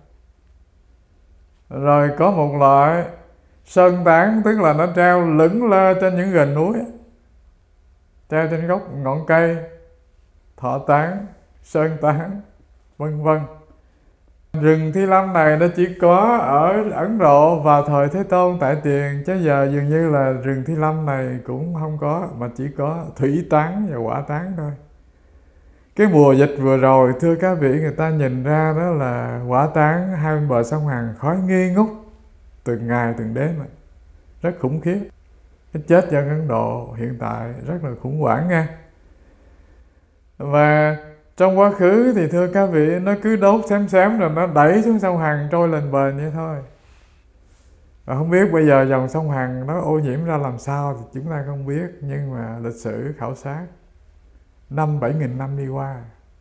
Rồi có một loại sơn tán, tức là nó treo lững lơ trên những gành núi, treo trên gốc ngọn cây, thọ tán, sơn tán, vân vân. Rừng Thi Lâm này nó chỉ có ở Ấn Độ vào thời Thế Tôn tại Tiền, chứ giờ dường như là rừng Thi Lâm này cũng không có, mà chỉ có thủy tán và quả tán thôi. Cái mùa dịch vừa rồi, thưa các vị, người ta nhìn ra đó là quả tán hai bên bờ sông Hằng khói nghi ngút từng ngày từng đêm, rất khủng khiếp. Cái chết dân Ấn Độ hiện tại rất là khủng hoảng nha. Và trong quá khứ thì thưa các vị, nó cứ đốt xém xém rồi nó đẩy xuống sông Hằng trôi lên bờ vậy thôi. Và không biết bây giờ dòng sông Hằng nó ô nhiễm ra làm sao thì chúng ta không biết, nhưng mà lịch sử khảo sát năm bảy nghìn năm đi qua,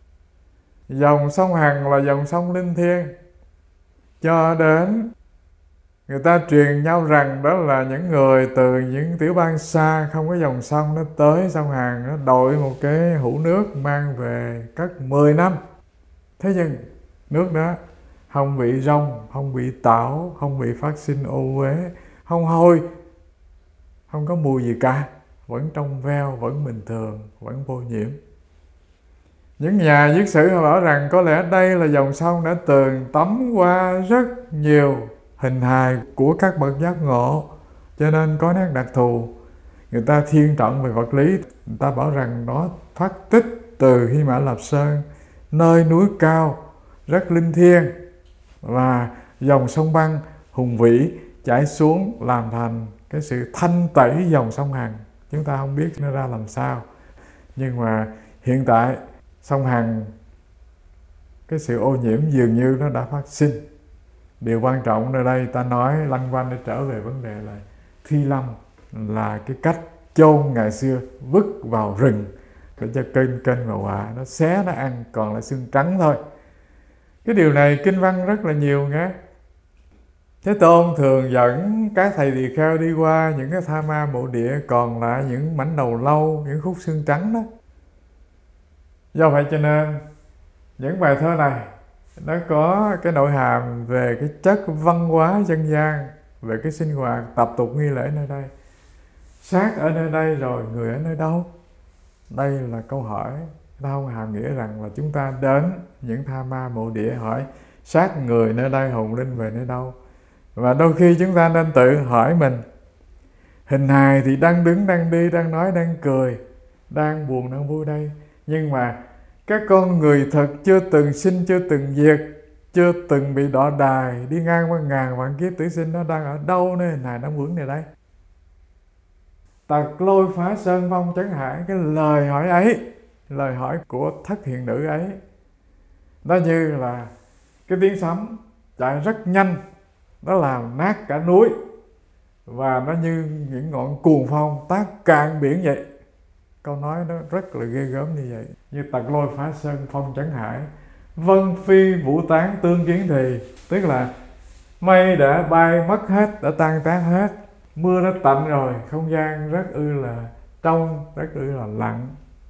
dòng sông Hằng là dòng sông linh thiêng, cho đến người ta truyền nhau rằng đó là những người từ những tiểu bang xa không có dòng sông, nó tới sông Hằng, nó đội một cái hũ nước mang về cất mười năm. Thế nhưng nước đó không bị rong, không bị tảo, không bị phát sinh ô uế, không hôi, không có mùi gì cả, vẫn trong veo, vẫn bình thường, vẫn vô nhiễm. Những nhà viết sử họ bảo rằng có lẽ đây là dòng sông đã từng tắm qua rất nhiều hình hài của các bậc giác ngộ, cho nên có nét đặc thù. Người ta thiên trọng về vật lý, người ta bảo rằng nó phát tích từ Hy Mã Lạp Sơn, nơi núi cao rất linh thiêng, và dòng sông băng hùng vĩ chảy xuống làm thành cái sự thanh tẩy dòng sông Hằng. Chúng ta không biết nó ra làm sao, nhưng mà hiện tại sông Hằng, cái sự ô nhiễm dường như nó đã phát sinh. Điều quan trọng ở đây ta nói lăn quanh để trở về vấn đề là Thi Lâm là cái cách chôn ngày xưa, vứt vào rừng để cho kênh kênh và quạ nó xé nó ăn, còn lại xương trắng thôi. Cái điều này kinh văn rất là nhiều nghe. Thế Tôn thường dẫn các thầy tỳ kheo đi qua những cái tha ma mộ địa còn lại những mảnh đầu lâu, những khúc xương trắng đó. Do vậy cho nên những bài thơ này nó có cái nội hàm về cái chất văn hóa dân gian, về cái sinh hoạt tập tục nghi lễ nơi đây. Xác ở nơi đây rồi người ở nơi đâu? Đây là câu hỏi. Ta không hàm nghĩa rằng là chúng ta đến những tha ma mộ địa hỏi xác người nơi đây, hồn linh về nơi đâu. Và đôi khi chúng ta nên tự hỏi mình, hình hài thì đang đứng, đang đi, đang nói, đang cười, đang buồn, đang vui đây, nhưng mà các con người thật chưa từng sinh, chưa từng diệt, chưa từng bị đọa đài, đi ngang qua ngàn vạn kiếp tử sinh, nó đang ở đâu nơi hình hài đang vướng này đây? Tặc lôi phá sơn phong chấn hải, cái lời hỏi ấy, lời hỏi của thất hiện nữ ấy, nó như là cái tiếng sấm chạy rất nhanh, nó làm nát cả núi, và nó như những ngọn cuồng phong tát cạn biển vậy. Câu nói nó rất là ghê gớm như vậy. Như tặc lôi phá sơn phong chấn hải, vân phi vũ tán tương kiến thì, tức là mây đã bay mất hết, đã tan tác hết, mưa đã tạnh rồi, không gian rất ư là trong, rất ư là lặng,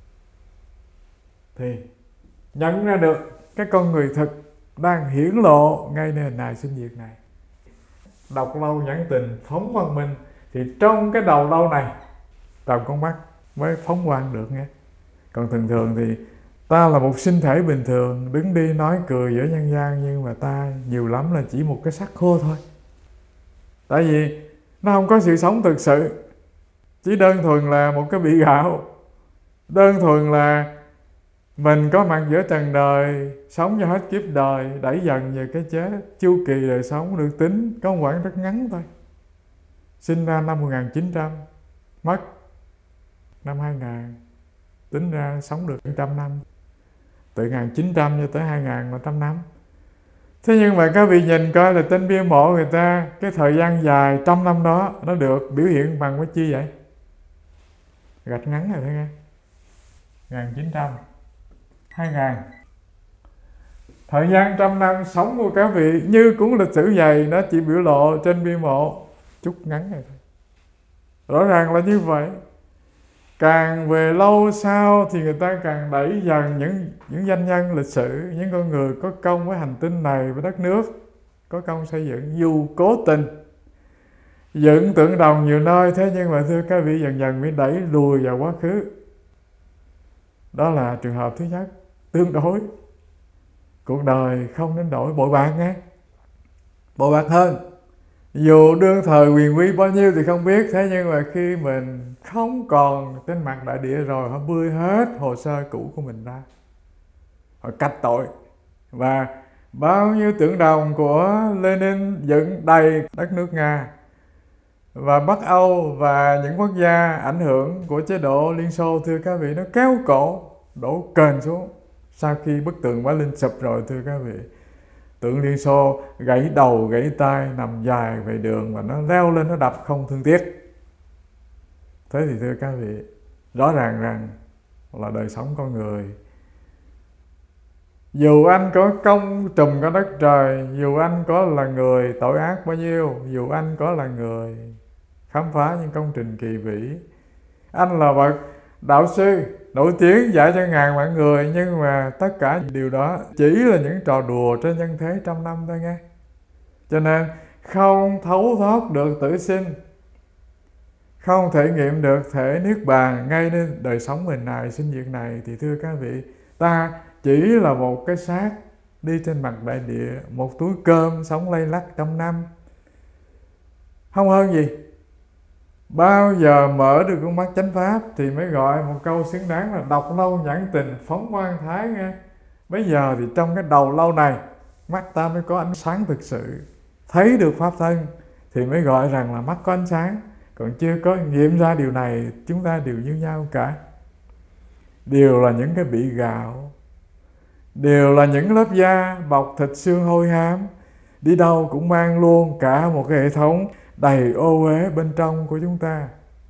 thì nhận ra được cái con người thực đang hiển lộ ngay nơi này sinh diệt này. Đọc lâu nhãn tình phóng văn minh, thì trong cái đầu lâu này tầm con mắt mới phóng quang được nghe. Còn thường thường thì ta là một sinh thể bình thường, đứng đi nói cười giữa nhân gian, nhưng mà ta nhiều lắm là chỉ một cái xác khô thôi. Tại vì nó không có sự sống thực sự, chỉ đơn thuần là một cái bị gạo, đơn thuần là mình có mặt giữa trần đời, sống cho hết kiếp đời, đẩy dần về cái chết. Chu kỳ đời sống được tính có một khoảng rất ngắn thôi. Sinh ra năm một nghìn chín trăm, mất năm hai nghìn, tính ra sống được một trăm năm. Từ một nghìn chín trăm cho tới hai nghìn là trăm năm. Thế nhưng mà các vị nhìn coi là trên bia mộ người ta, cái thời gian dài trăm năm đó nó được biểu hiện bằng cái chi vậy? Gạch ngắn rồi thấy nghe. một nghìn chín trăm, hai nghìn. Thời gian trăm năm sống của các vị như cũng lịch sử dày, nó chỉ biểu lộ trên bia mộ chút ngắn này thôi. Rõ ràng là như vậy. Càng về lâu sau thì người ta càng đẩy dần những những danh nhân lịch sử, những con người có công với hành tinh này, với đất nước, có công xây dựng, dù cố tình dựng tượng đồng nhiều nơi, thế nhưng mà thưa các vị, dần dần bị đẩy lùi vào quá khứ. Đó là trường hợp thứ nhất. Tương đối, cuộc đời không đến đổi bội bạc nghe, bội bạc hơn. Dù đương thời quyền quý bao nhiêu thì không biết, thế nhưng mà khi mình không còn trên mặt đại địa rồi, họ bươi hết hồ sơ cũ của mình ra, họ cách tội. Và bao nhiêu tượng đồng của Lenin dựng đầy đất nước Nga và Bắc Âu và những quốc gia ảnh hưởng của chế độ Liên Xô, thưa các vị, nó kéo cổ đổ kềnh xuống. Sau khi bức tường Berlin sụp rồi, thưa các vị, tượng Liên Xô gãy đầu gãy tay, nằm dài về đường và nó leo lên nó đập không thương tiếc. Thế thì thưa các vị, rõ ràng rằng là đời sống con người, dù anh có công trùm cả đất trời, dù anh có là người tội ác bao nhiêu, dù anh có là người khám phá những công trình kỳ vĩ, anh là bậc đạo sư nổi tiếng dạy cho ngàn vạn người, nhưng mà tất cả điều đó chỉ là những trò đùa trên nhân thế trăm năm thôi nghe. Cho nên không thấu thoát được tử sinh, không thể nghiệm được thể niết bàn ngay nên đời sống mình này, sinh việc này, thì thưa các vị, ta chỉ là một cái xác đi trên mặt đại địa, một túi cơm sống lay lắc trăm năm, không hơn gì. Bao giờ mở được con mắt chánh pháp thì mới gọi một câu xứng đáng là đọc lâu nhãn tình, phóng quan thái nghe. Bây giờ thì trong cái đầu lâu này, mắt ta mới có ánh sáng thực sự, thấy được pháp thân thì mới gọi rằng là mắt có ánh sáng. Còn chưa có nghiệm ra điều này, chúng ta đều như nhau cả. Đều là những cái bị gạo, đều là những lớp da bọc thịt xương hôi hám, đi đâu cũng mang luôn cả một cái hệ thống đầy ô uế bên trong của chúng ta.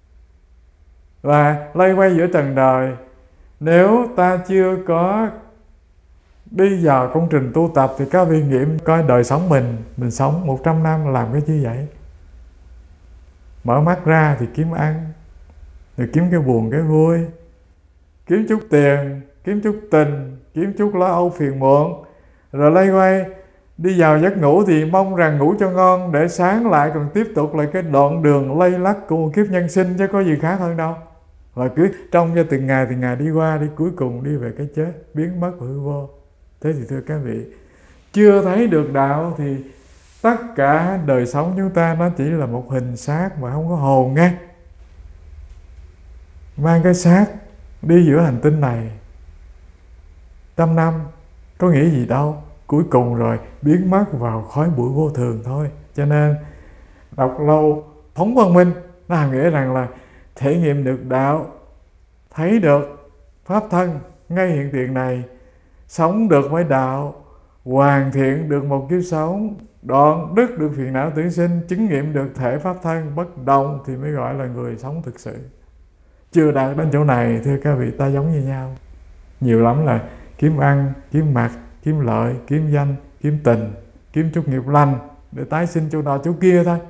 Và lây quay giữa trần đời, nếu ta chưa có đi vào công trình tu tập thì các vị nghiệm coi đời sống mình, mình sống một trăm năm làm cái gì vậy? Mở mắt ra thì kiếm ăn, rồi kiếm cái buồn cái vui, kiếm chút tiền, kiếm chút tình, kiếm chút lo âu phiền muộn, rồi lây quay đi vào giấc ngủ thì mong rằng ngủ cho ngon để sáng lại còn tiếp tục lại cái đoạn đường lây lắc của một kiếp nhân sinh, chứ có gì khác hơn đâu. Và cứ trong cho từng ngày từng ngày đi qua, đi cuối cùng đi về cái chết, biến mất và hư vô. Thế thì thưa các vị, chưa thấy được đạo thì tất cả đời sống chúng ta nó chỉ là một hình xác mà không có hồn nghe. Mang cái xác đi giữa hành tinh này trăm năm có nghĩa gì đâu, cuối cùng rồi biến mất vào khói bụi vô thường thôi. Cho nên đọc lâu phóng văn minh nó hàm nghĩa rằng là thể nghiệm được đạo, thấy được pháp thân ngay hiện tiền này, sống được với đạo, hoàn thiện được một kiếp sống, đoạn đứt được phiền não tử sinh, chứng nghiệm được thể pháp thân bất động thì mới gọi là người sống thực sự. Chưa đạt đến chỗ này, thưa các vị, ta giống như nhau. Nhiều lắm là kiếm ăn, kiếm mặc, kiếm lợi, kiếm danh, kiếm tình, kiếm chút nghiệp lành để tái sinh chỗ nọ chỗ kia thôi.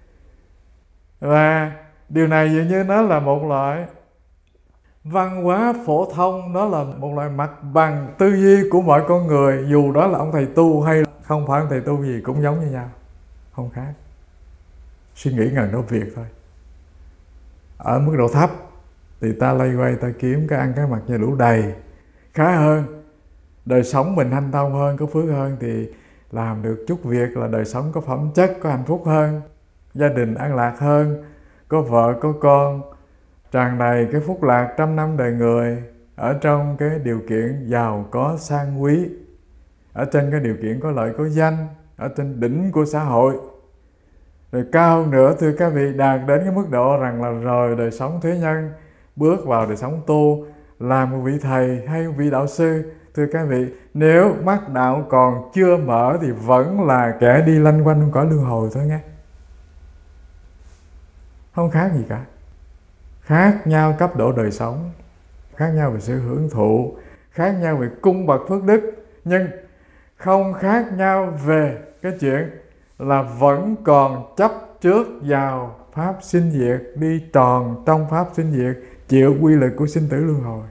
Và điều này dường như nó là một loại văn hóa phổ thông, đó là một loại mặt bằng tư duy của mọi con người, dù đó là ông thầy tu hay không phải ông thầy tu gì cũng giống như nhau, không khác. Suy nghĩ ngần đó việc thôi. Ở mức độ thấp thì ta lây quay, ta kiếm cái ăn cái mặc cho đủ đầy, khá hơn. Đời sống mình hanh thông hơn, có phước hơn thì làm được chút việc là đời sống có phẩm chất, có hạnh phúc hơn, gia đình an lạc hơn, có vợ, có con, tràn đầy cái phúc lạc trăm năm đời người, ở trong cái điều kiện giàu có sang quý, ở trên cái điều kiện có lợi có danh, ở trên đỉnh của xã hội. Rồi cao hơn nữa, thưa các vị, đạt đến cái mức độ rằng là rời đời sống thế nhân, bước vào đời sống tu, làm một vị thầy hay một vị đạo sư. Thưa các vị, nếu mắt đạo còn chưa mở thì vẫn là kẻ đi lanh quanh cõi luân hồi thôi nghe. Không khác gì cả. Khác nhau cấp độ đời sống, khác nhau về sự hưởng thụ, khác nhau về cung bậc phước đức, nhưng không khác nhau về cái chuyện là vẫn còn chấp trước vào pháp sinh diệt, đi tròn trong pháp sinh diệt, chịu quy lực của sinh tử luân hồi.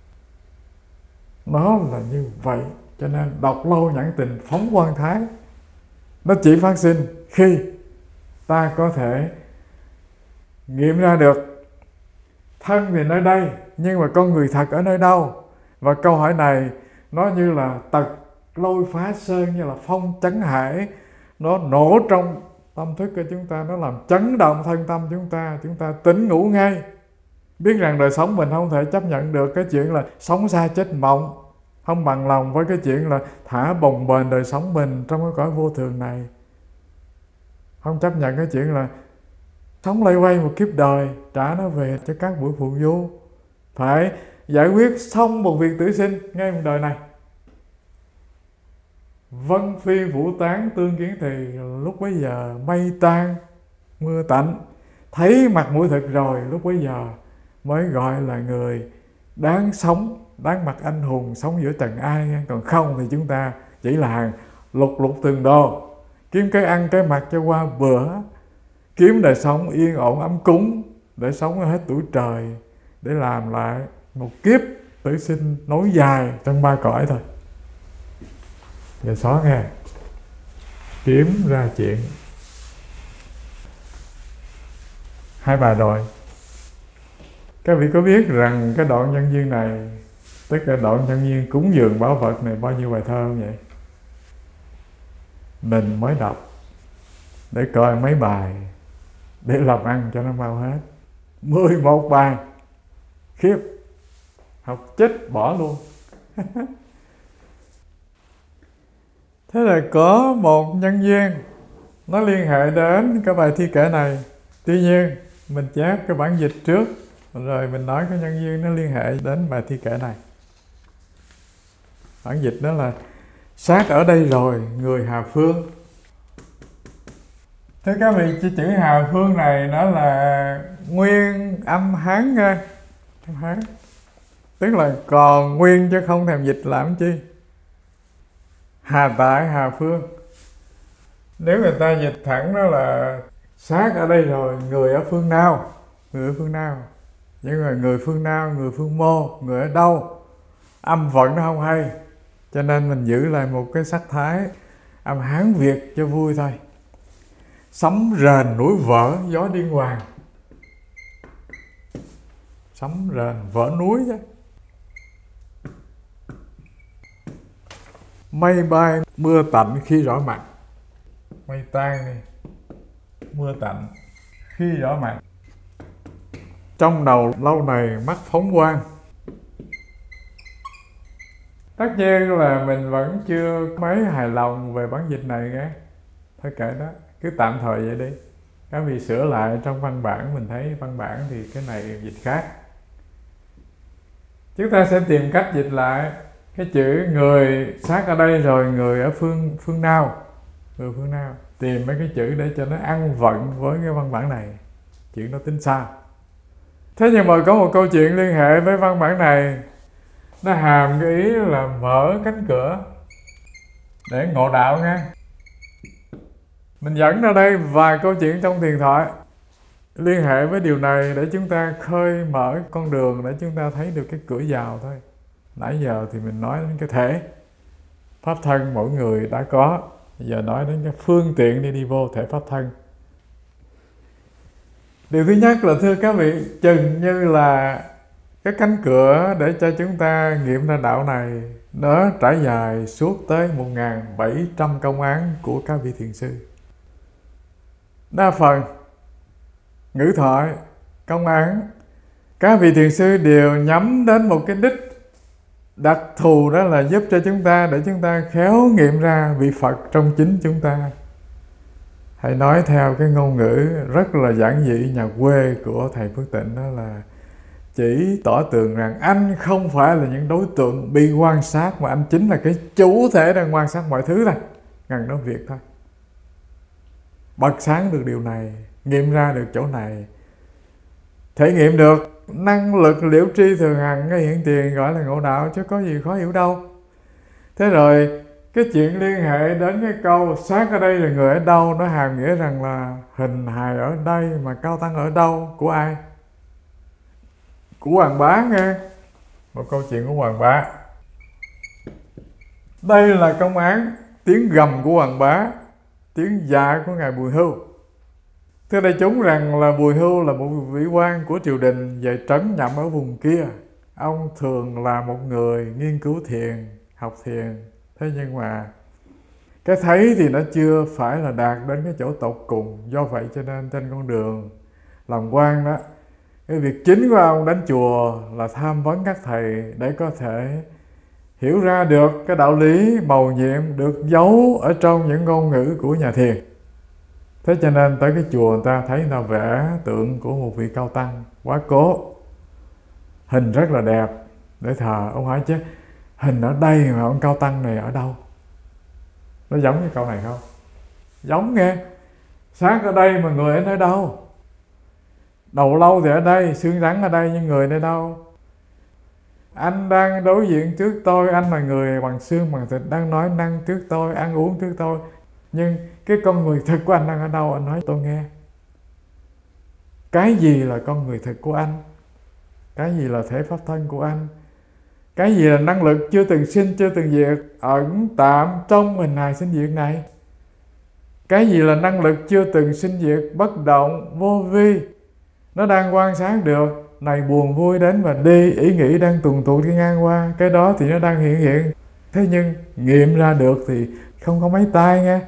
Nó là như vậy. Cho nên đọc lâu nhãn tình phóng quan thái, nó chỉ phát sinh khi ta có thể nghiệm ra được thân thì nơi đây, nhưng mà con người thật ở nơi đâu. Và câu hỏi này nó như là tật lôi phá sơn, như là phong chấn hải, nó nổ trong tâm thức của chúng ta, nó làm chấn động thân tâm chúng ta. Chúng ta tỉnh ngủ ngay, biết rằng đời sống mình không thể chấp nhận được cái chuyện là sống xa chết mộng, không bằng lòng với cái chuyện là thả bồng bềnh đời sống mình trong cái cõi vô thường này, không chấp nhận cái chuyện là sống lây quay một kiếp đời, trả nó về cho các buổi phù du. Phải giải quyết xong một việc tử sinh ngay một đời này. Vân phi vũ tán tương kiến thì lúc bấy giờ mây tan mưa tạnh, thấy mặt mũi thực rồi, lúc bấy giờ mới gọi là người đáng sống, đáng mặc anh hùng, sống giữa trần ai. Còn không thì chúng ta chỉ là hàng lục lục từng đồ, kiếm cái ăn cái mặc cho qua bữa, kiếm đời sống yên ổn ấm cúng để sống hết tuổi trời, để làm lại một kiếp tử sinh nối dài trong ba cõi thôi. Giờ xóa nghe, kiếm ra chuyện hai bài rồi. Các vị có biết rằng cái đoạn nhân duyên này, tức là đoạn nhân duyên cúng dường bảo vật này, bao nhiêu bài thơ không vậy? Mình mới đọc để coi mấy bài để làm ăn cho nó mau hết. Mười một bài. Khiếp, học chết bỏ luôn. Thế là có một nhân duyên nó liên hệ đến cái bài thi kể này. Tuy nhiên mình chép cái bản dịch trước, rồi mình nói cái nhân duyên nó liên hệ đến bài thi kể này. Bản dịch đó là: sát ở đây rồi người Hà Phương. Thưa các vị, chữ Hà Phương này nó là nguyên âm Hán nha. Âm Hán, tức là còn nguyên chứ không thèm dịch làm chi. Hà tại Hà Phương. Nếu người ta dịch thẳng đó là sát ở đây rồi người ở phương nào, người ở phương nào. Nhưng mà người phương nào, người phương mô, người ở đâu, âm vận nó không hay, cho nên mình giữ lại một cái sắc thái âm Hán Việt cho vui thôi. Sấm rền núi vỡ gió điên hoàng. Sấm rền vỡ núi chứ. Mây bay mưa tạnh khi rõ mặt. Mây tan đi, mưa tạnh khi rõ mặt. Trong đầu lâu này mắt phóng quang. Tất nhiên là mình vẫn chưa mấy hài lòng về bản dịch này nghe. Thôi kệ đó, cứ tạm thời vậy đi. Các vị sửa lại trong văn bản, mình thấy văn bản thì cái này dịch khác. Chúng ta sẽ tìm cách dịch lại cái chữ người sát ở đây rồi người ở phương phương nào, người phương nào. Tìm mấy cái chữ để cho nó ăn vận với cái văn bản này. Chuyện nó tính sao. Thế nhưng mà có một câu chuyện liên hệ với văn bản này. Nó hàm cái ý là mở cánh cửa để ngộ đạo nha. Mình dẫn ra đây vài câu chuyện trong thiền thoại liên hệ với điều này để chúng ta khơi mở con đường, để chúng ta thấy được cái cửa vào thôi. Nãy giờ thì mình nói đến cái thể pháp thân mỗi người đã có, bây giờ nói đến cái phương tiện đi đi vô thể pháp thân. Điều thứ nhất là thưa các vị, chừng như là cái cánh cửa để cho chúng ta nghiệm ra đạo này nó trải dài suốt tới một nghìn bảy trăm công án của các vị thiền sư. Đa phần ngữ thoại, công án, các vị thiền sư đều nhắm đến một cái đích đặc thù, đó là giúp cho chúng ta để chúng ta khéo nghiệm ra vị Phật trong chính chúng ta. Hãy nói theo cái ngôn ngữ rất là giản dị nhà quê của thầy Phước Tịnh, đó là chỉ tỏ tường rằng anh không phải là những đối tượng bị quan sát, mà anh chính là cái chủ thể đang quan sát mọi thứ thôi, ngần đó việc thôi. Bật sáng được điều này, nghiệm ra được chỗ này, thể nghiệm được năng lực liễu tri thường hằng cái hiện tiền, gọi là ngộ đạo chứ có gì khó hiểu đâu. Thế rồi cái chuyện liên hệ đến cái câu sát ở đây là người ở đâu, nó hàm nghĩa rằng là hình hài ở đây mà cao tăng ở đâu, của ai. của Hoàng Bá nghe. Một câu chuyện của Hoàng Bá. Đây là công án tiếng gầm của Hoàng Bá, tiếng dạ của ngài Bùi Hưu. Thưa đại chúng rằng là Bùi Hưu là một vị quan của triều đình về trấn nhậm ở vùng kia. Ông thường là một người nghiên cứu thiền, học thiền. Thế nhưng mà cái thấy thì nó chưa phải là đạt đến cái chỗ tột cùng. Do vậy cho nên trên con đường làm quan đó, cái việc chính của ông đến chùa là tham vấn các thầy để có thể hiểu ra được cái đạo lý mầu nhiệm được giấu ở trong những ngôn ngữ của nhà thiền. Thế cho nên tới cái chùa người ta thấy người ta vẽ tượng của một vị cao tăng quá cố, hình rất là đẹp để thờ. Ông hỏi chứ hình ở đây mà ông cao tăng này ở đâu? Nó giống cái câu này không? Giống nghe. Xác ở đây mà người ở nơi đâu? Đầu lâu thì ở đây, xương rắn ở đây, nhưng người ở đâu? Anh đang đối diện trước tôi, anh là người bằng xương bằng thịt, đang nói năng trước tôi, ăn uống trước tôi, nhưng cái con người thực của anh đang ở đâu? Anh nói tôi nghe. Cái gì là con người thực của anh? Cái gì là thể pháp thân của anh? Cái gì là năng lực chưa từng sinh, chưa từng diệt, ẩn tạm trong hình hài sinh diệt này? Cái gì là năng lực chưa từng sinh diệt, bất động, vô vi? Nó đang quan sát được, này buồn vui đến và đi, ý nghĩ đang tuần tuột đi ngang qua, cái đó thì nó đang hiện hiện. Thế nhưng nghiệm ra được thì không có mấy tay nghe.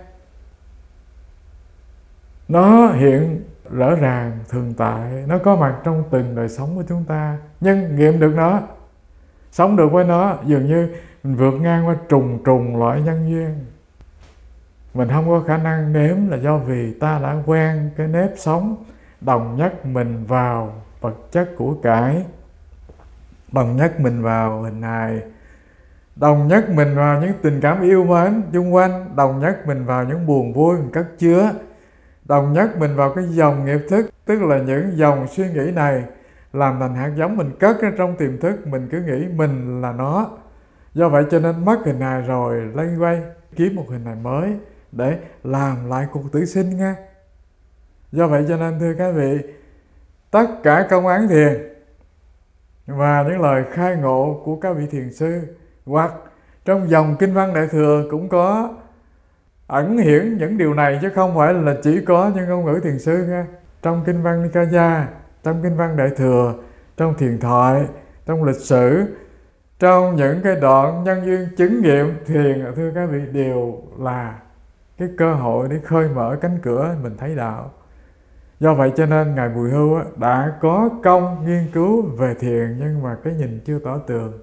Nó hiện rõ ràng, thường tại, nó có mặt trong từng đời sống của chúng ta. Nhưng nghiệm được nó, sống được với nó, dường như mình vượt ngang qua trùng trùng loại nhân duyên. Mình không có khả năng nếm là do vì ta đã quen cái nếp sống đồng nhất mình vào vật chất của cải, đồng nhất mình vào hình hài, đồng nhất mình vào những tình cảm yêu mến xung quanh, đồng nhất mình vào những buồn vui mình cất chứa, đồng nhất mình vào cái dòng nghiệp thức, tức là những dòng suy nghĩ này làm thành hạt giống mình cất ở trong tiềm thức. Mình cứ nghĩ mình là nó, do vậy cho nên mất hình hài rồi lây quay kiếm một hình hài mới để làm lại cuộc tử sinh nghe. Do vậy cho nên thưa các vị, tất cả công án thiền và những lời khai ngộ của các vị thiền sư hoặc trong dòng kinh văn Đại Thừa cũng có ẩn hiển những điều này, chứ không phải là chỉ có những ngôn ngữ thiền sư nghe. Trong kinh văn Nikaya, trong kinh văn Đại Thừa, trong thiền thoại, trong lịch sử, trong những cái đoạn nhân duyên chứng nghiệm thiền, thưa các vị, đều là cái cơ hội để khơi mở cánh cửa mình thấy đạo. Do vậy cho nên ngài Bùi Hưu đã có công nghiên cứu về thiền, nhưng mà cái nhìn chưa tỏ tường.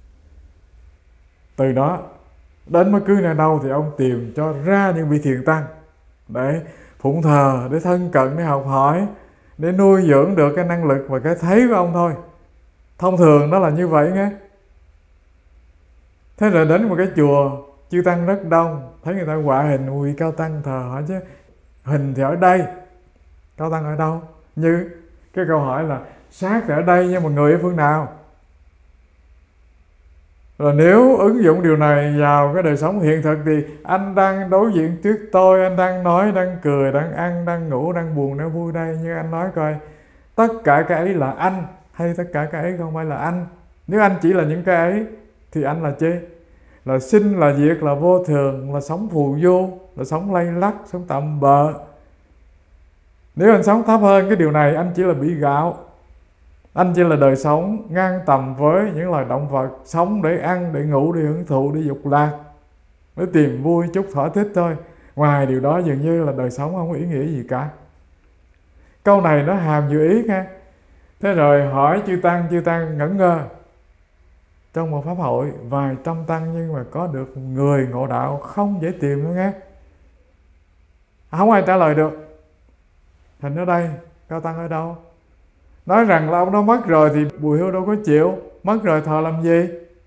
Từ đó đến bất cứ nơi đâu thì ông tìm cho ra những vị thiền tăng để phụng thờ, để thân cận, để học hỏi, để nuôi dưỡng được cái năng lực và cái thấy của ông thôi. Thông thường đó là như vậy nghe. Thế rồi đến một cái chùa chư tăng rất đông, thấy người ta họa hình một vị cao tăng thờ, hỏi chứ hình thì ở đây, cao tăng ở đâu? Như cái câu hỏi là xác thì ở đây nhưng mà người ở phương nào? Rồi nếu ứng dụng điều này vào cái đời sống hiện thực thì anh đang đối diện trước tôi, anh đang nói, đang cười, đang ăn, đang ngủ, đang buồn, đang vui đây. Nhưng anh nói coi, tất cả cái ấy là anh hay tất cả cái ấy không phải là anh? Nếu anh chỉ là những cái ấy thì anh là chi? Là sinh, là diệt, là vô thường, là sống phù du, là sống lay lắc, sống tạm bợ. Nếu anh sống thấp hơn cái điều này, anh chỉ là bỉ gạo. Anh chỉ là đời sống ngang tầm với những loài động vật, sống để ăn, để ngủ, để hưởng thụ, để dục lạc, để tìm vui chút thỏa thích thôi. Ngoài điều đó dường như là đời sống không có ý nghĩa gì cả. Câu này nó hàm nhiều ý nha. Thế rồi hỏi chư tăng, chư tăng ngẩn ngơ. Trong một pháp hội vài trăm tăng nhưng mà có được người ngộ đạo không dễ tìm nữa nghe. Không ai trả lời được. Hình ở đây, cao tăng ở đâu? Nói rằng là ông đó mất rồi thì Bùi Hưu đâu có chịu. Mất rồi thờ làm gì?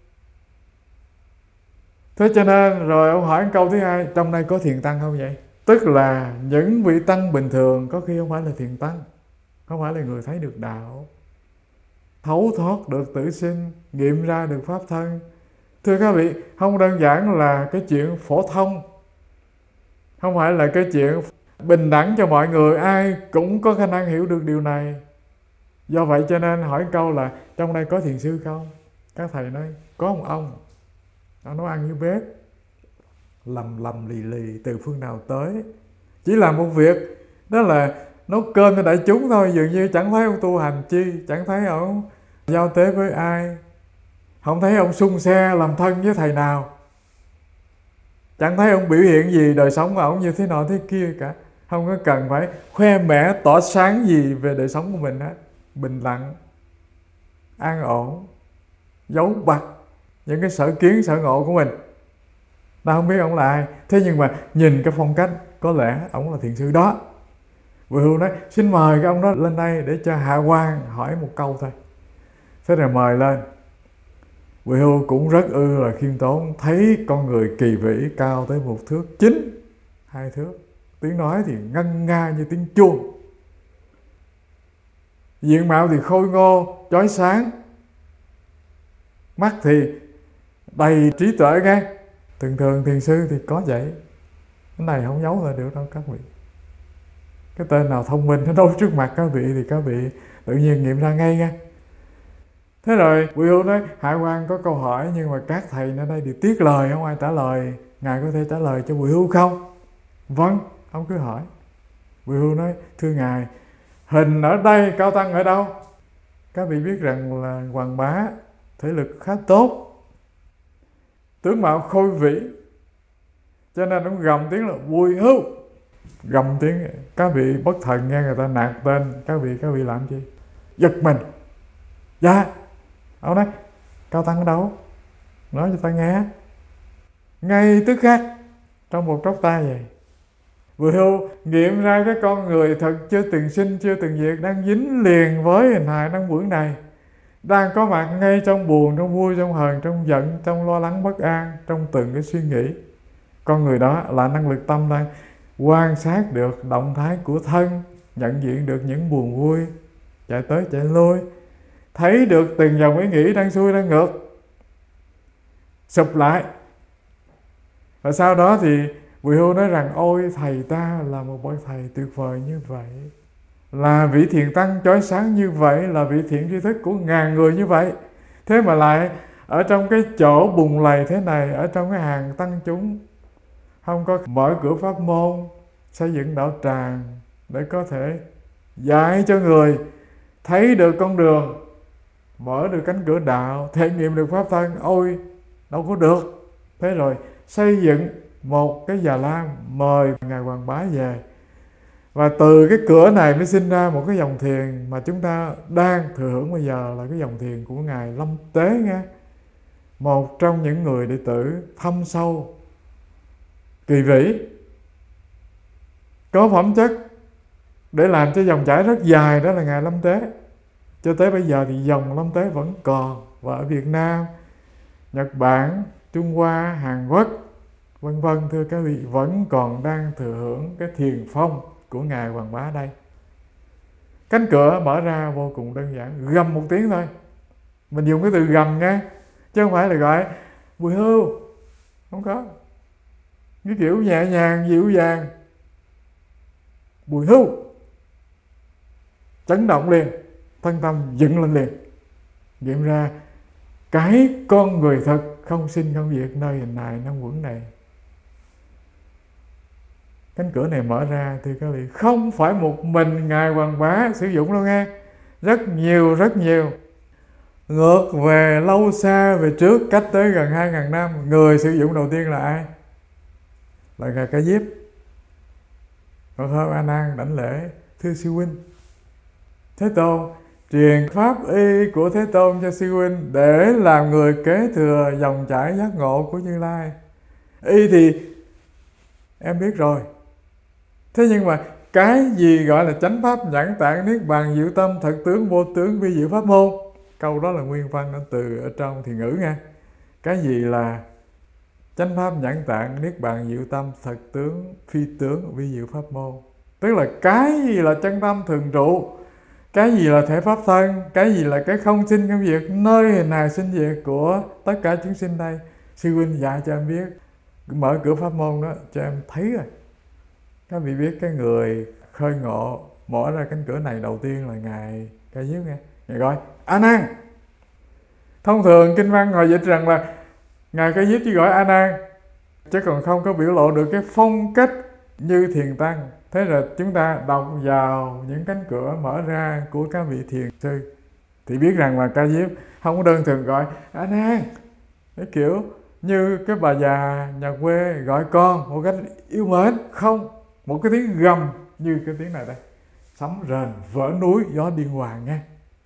Thế cho nên rồi ông hỏi câu thứ hai, trong đây có thiền tăng không vậy? Tức là những vị tăng bình thường có khi không phải là thiền tăng, không phải là người thấy được đạo, thấu thoát được tử sinh, nghiệm ra được pháp thân. Thưa các vị, không đơn giản là cái chuyện phổ thông, không phải là cái chuyện bình đẳng cho mọi người, ai cũng có khả năng hiểu được điều này. Do vậy cho nên hỏi câu là trong đây có thiền sư không? Các thầy nói có một ông, ông nấu ăn dưới bếp, lầm lầm lì lì từ phương nào tới, chỉ làm một việc đó là nấu cơm cho đại chúng thôi, dường như chẳng thấy ông tu hành chi, chẳng thấy ông giao tế với ai, không thấy ông xung xe làm thân với thầy nào, chẳng thấy ông biểu hiện gì đời sống của ông như thế nọ thế kia cả, không có cần phải khoe mẽ tỏ sáng gì về đời sống của mình hết, bình lặng, an ổn, giấu bặt những cái sở kiến sở ngộ của mình. Ta không biết ông là ai, thế nhưng mà nhìn cái phong cách có lẽ ông là thiền sư đó. Vị Hưu nói xin mời cái ông đó lên đây để cho Hạ Quang hỏi một câu thôi. Thế rồi mời lên. Vị Hưu cũng rất ư là khiêm tốn, thấy con người kỳ vĩ cao tới một thước chín, hai thước, tiếng nói thì ngân nga như tiếng chuông, diện mạo thì khôi ngô chói sáng, mắt thì đầy trí tuệ nghe. Thường thường thiền sư thì có vậy, cái này không giấu là được đâu các vị. Cái tên nào thông minh nó đâu trước mặt các vị thì các vị tự nhiên nghiệm ra ngay nha. Thế rồi Vị Hưu nói Hạ Quang có câu hỏi nhưng mà các thầy ở đây đều tiếc lời, không ai trả lời, ngài có thể trả lời cho Vị Hưu không? Vâng, ông cứ hỏi. Vị Hưu nói thưa ngài, hình ở đây, Cao Tăng ở đâu? Các vị biết rằng là Hoàng Bá thể lực khá tốt, tướng mạo khôi vĩ, cho nên ông gầm tiếng là Vị Hưu. Gầm tiếng, các vị bất thần nghe người ta nạt tên, các vị các vị làm chi? Giật mình. Dạ. Ông nói Cao Tăng ở đâu? Nói cho ta nghe. Ngay tức khắc, trong một chốc tay vậy, Vị Hưu nghiệm ra cái con người thật chưa từng sinh, chưa từng diệt, đang dính liền với hình hài năng quẩn này, đang có mặt ngay trong buồn, trong vui, trong hờn, trong giận, trong lo lắng bất an, trong từng cái suy nghĩ. Con người đó là năng lực tâm đang quan sát được động thái của thân, nhận diện được những buồn vui, chạy tới chạy lui, thấy được từng dòng ý nghĩ đang xuôi đang ngược, sụp lại. Và sau đó thì Vị Hưu nói rằng ôi thầy ta là một bậc thầy tuyệt vời như vậy, là vị thiền tăng chói sáng như vậy, là vị thiện tri thức của ngàn người như vậy, thế mà lại ở trong cái chỗ bùn lầy thế này, ở trong cái hàng tăng chúng, không có mở cửa pháp môn, xây dựng đạo tràng để có thể dạy cho người thấy được con đường, mở được cánh cửa đạo, thể nghiệm được pháp thân. Ôi đâu có được. Thế rồi xây dựng một cái già lam mời ngài Hoàng Bá về, và từ cái cửa này mới sinh ra một cái dòng thiền mà chúng ta đang thừa hưởng bây giờ, là cái dòng thiền của ngài Lâm Tế nghe, một trong những người đệ tử thâm sâu, kỳ vĩ, có phẩm chất để làm cho dòng chảy rất dài, đó là ngài Lâm Tế. Cho tới bây giờ thì dòng Lâm Tế vẫn còn, và ở Việt Nam, Nhật Bản, Trung Hoa, Hàn Quốc, vân vân, thưa các vị, vẫn còn đang thừa hưởng cái thiền phong của ngài Hoàng Bá đây. Cánh cửa mở ra vô cùng đơn giản, gầm một tiếng thôi. Mình dùng cái từ gầm nha, chứ không phải là gọi Vị Hưu, không có. Cái kiểu nhẹ nhàng, dịu dàng, Vị Hưu, chấn động liền, thân tâm dựng lên liền, nghiệm ra cái con người thật không sinh không diệt nơi hình hài năng quẩn này. Cánh cửa này mở ra thì các vị, không phải một mình ngài Hoàng Bá sử dụng đâu nghe, rất nhiều rất nhiều. Ngược về lâu xa về trước, cách tới gần hai ngàn năm, người sử dụng đầu tiên là ai? Là ngài Ca Diếp. Còn hôm A Nan đảnh lễ thưa sư huynh, Thế Tôn truyền pháp y của Thế Tôn cho sư huynh để làm người kế thừa dòng chảy giác ngộ của Như Lai. Y thì em biết rồi, thế nhưng mà cái gì gọi là chánh pháp nhãn tạng niết bàn diệu tâm thật tướng vô tướng vi diệu pháp môn? Câu đó là nguyên văn ở từ ở trong thiền ngữ nha. Cái gì là chánh pháp nhãn tạng niết bàn diệu tâm thật tướng phi tướng vi diệu pháp môn? Tức là cái gì là chân tâm thường trụ, cái gì là thể pháp thân, cái gì là cái không sinh không diệt, nơi hình hài sinh diệt của tất cả chúng sinh đây. Sư huynh dạy cho em biết, mở cửa pháp môn đó cho em thấy rồi. Các vị biết cái người khơi ngộ mở ra cánh cửa này đầu tiên là ngài Ca Diếp nghe, Ngài gọi A Nan. Thông thường kinh văn họ dịch rằng là Ngài Ca Diếp chỉ gọi A Nan, chứ còn không có biểu lộ được cái phong cách như thiền tăng. Thế rồi chúng ta đọc vào những cánh cửa mở ra của các vị thiền sư thì biết rằng là Ca Diếp không có đơn thuần gọi A Nan, cái kiểu như cái bà già nhà quê gọi con một cách yêu mến. Không, một cái tiếng gầm như cái tiếng này đây, sấm rền vỡ núi gió điên hoàng nghe.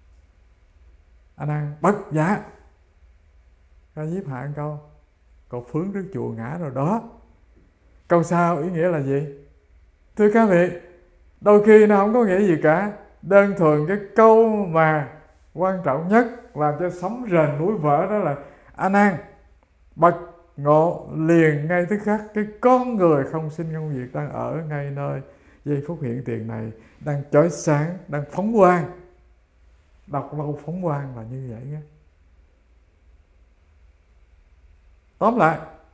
A Nan bất giả. Ca Diếp hạ một câu, cột phướng trước chùa ngã rồi đó. Câu sau ý nghĩa là gì? Thưa các vị, đôi khi nó không có nghĩa gì cả. Đơn thuần cái câu mà quan trọng nhất làm cho sấm rền núi vỡ đó là A Nan bậc ngộ liền ngay tức khắc cái con người không sinh không diệt đang ở ngay nơi giây phút hiện tiền này, đang chói sáng, đang phóng quang. Đọc lâu phóng quang là như vậy nhé. Tóm lại,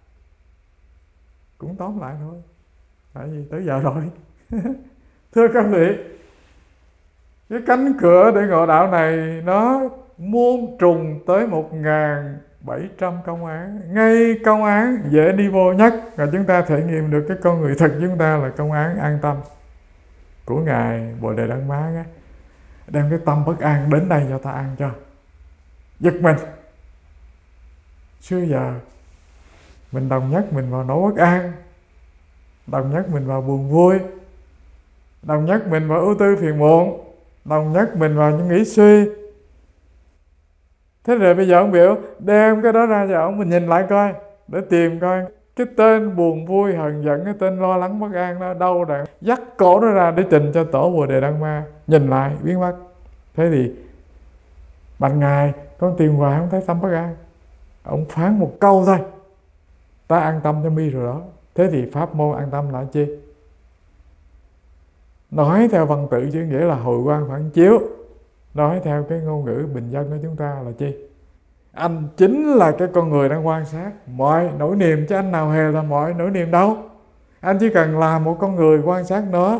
cũng tóm lại thôi, tại vì tới giờ rồi. Thưa các vị, cái cánh cửa để ngộ đạo này nó muôn trùng tới một nghìn bảy trăm công án. Ngay công án dễ đi vô nhất là chúng ta thể nghiệm được cái con người thật chúng ta là công án an tâm của Ngài Bồ Đề Đăng Má á. Đem cái tâm bất an đến đây cho ta an cho. Giật mình. Xưa giờ mình đồng nhất mình vào nỗi bất an, đồng nhất mình vào buồn vui, đồng nhất mình vào ưu tư phiền muộn, đồng nhất mình vào những nghĩ suy. Thế rồi bây giờ ông biểu đem cái đó ra cho ông, mình nhìn lại coi, để tìm coi cái tên buồn vui hờn giận, cái tên lo lắng bất an đó đâu rồi, dắt cổ nó ra để trình cho tổ Bồ Đề Đăng Ma. Nhìn lại biến mất. Thế thì bạch Ngài, con tìm hoài không thấy tâm bất an. Ông phán một câu thôi, ta an tâm cho mi rồi đó. Thế thì pháp môn an tâm là chi? Nói theo văn tự chứ nghĩa là hồi quang phản chiếu. Nói theo cái ngôn ngữ bình dân của chúng ta là chi? Anh chính là cái con người đang quan sát mọi nỗi niềm, chứ anh nào hề là mọi nỗi niềm đâu. Anh chỉ cần làm một con người quan sát nó,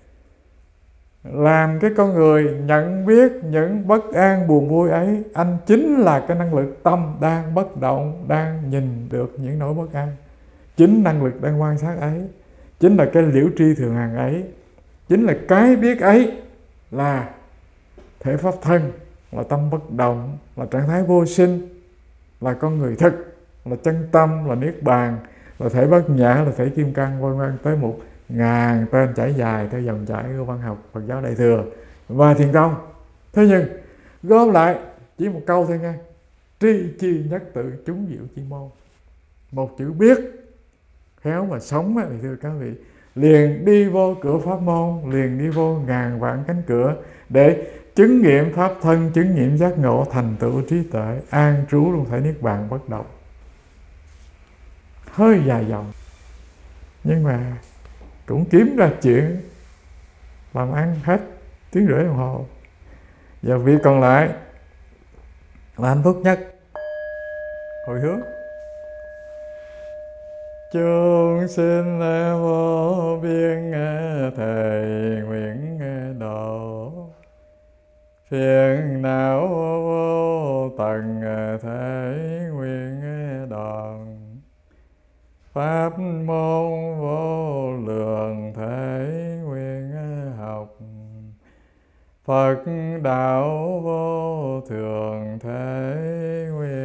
làm cái con người nhận biết những bất an buồn vui ấy. Anh chính là cái năng lực tâm đang bất động, đang nhìn được những nỗi bất an. Chính năng lực đang quan sát ấy, chính là cái liễu tri thường hằng ấy, chính là cái biết ấy là thể pháp thân, là tâm bất động, là trạng thái vô sinh, là con người thực, là chân tâm, là niết bàn, là thể bát nhã, là thể kim cang, vân vân, tới một ngàn tên trải dài theo dòng chảy của văn học Phật giáo Đại thừa và Thiền tông. Thế nhưng gom lại chỉ một câu thôi nha: tri chi nhất tự chúng diệu chi môn. Một chữ biết khéo mà sống thì thưa các vị, liền đi vô cửa pháp môn, liền đi vô ngàn vạn cánh cửa để chứng nghiệm pháp thân, chứng nghiệm giác ngộ, thành tựu trí tuệ, an trú trong thể niết bàn bất động. Hơi dài dòng nhưng mà cũng kiếm ra chuyện làm ăn hết tiếng rưỡi đồng hồ. Giờ việc còn lại là hạnh phúc nhất. Hồi hướng. Chúng sinh vô biên thầy nguyện độ, phiền não vô tận thể nguyện đoạn, pháp môn vô lượng thể nguyện học, Phật đạo vô thường thể nguyện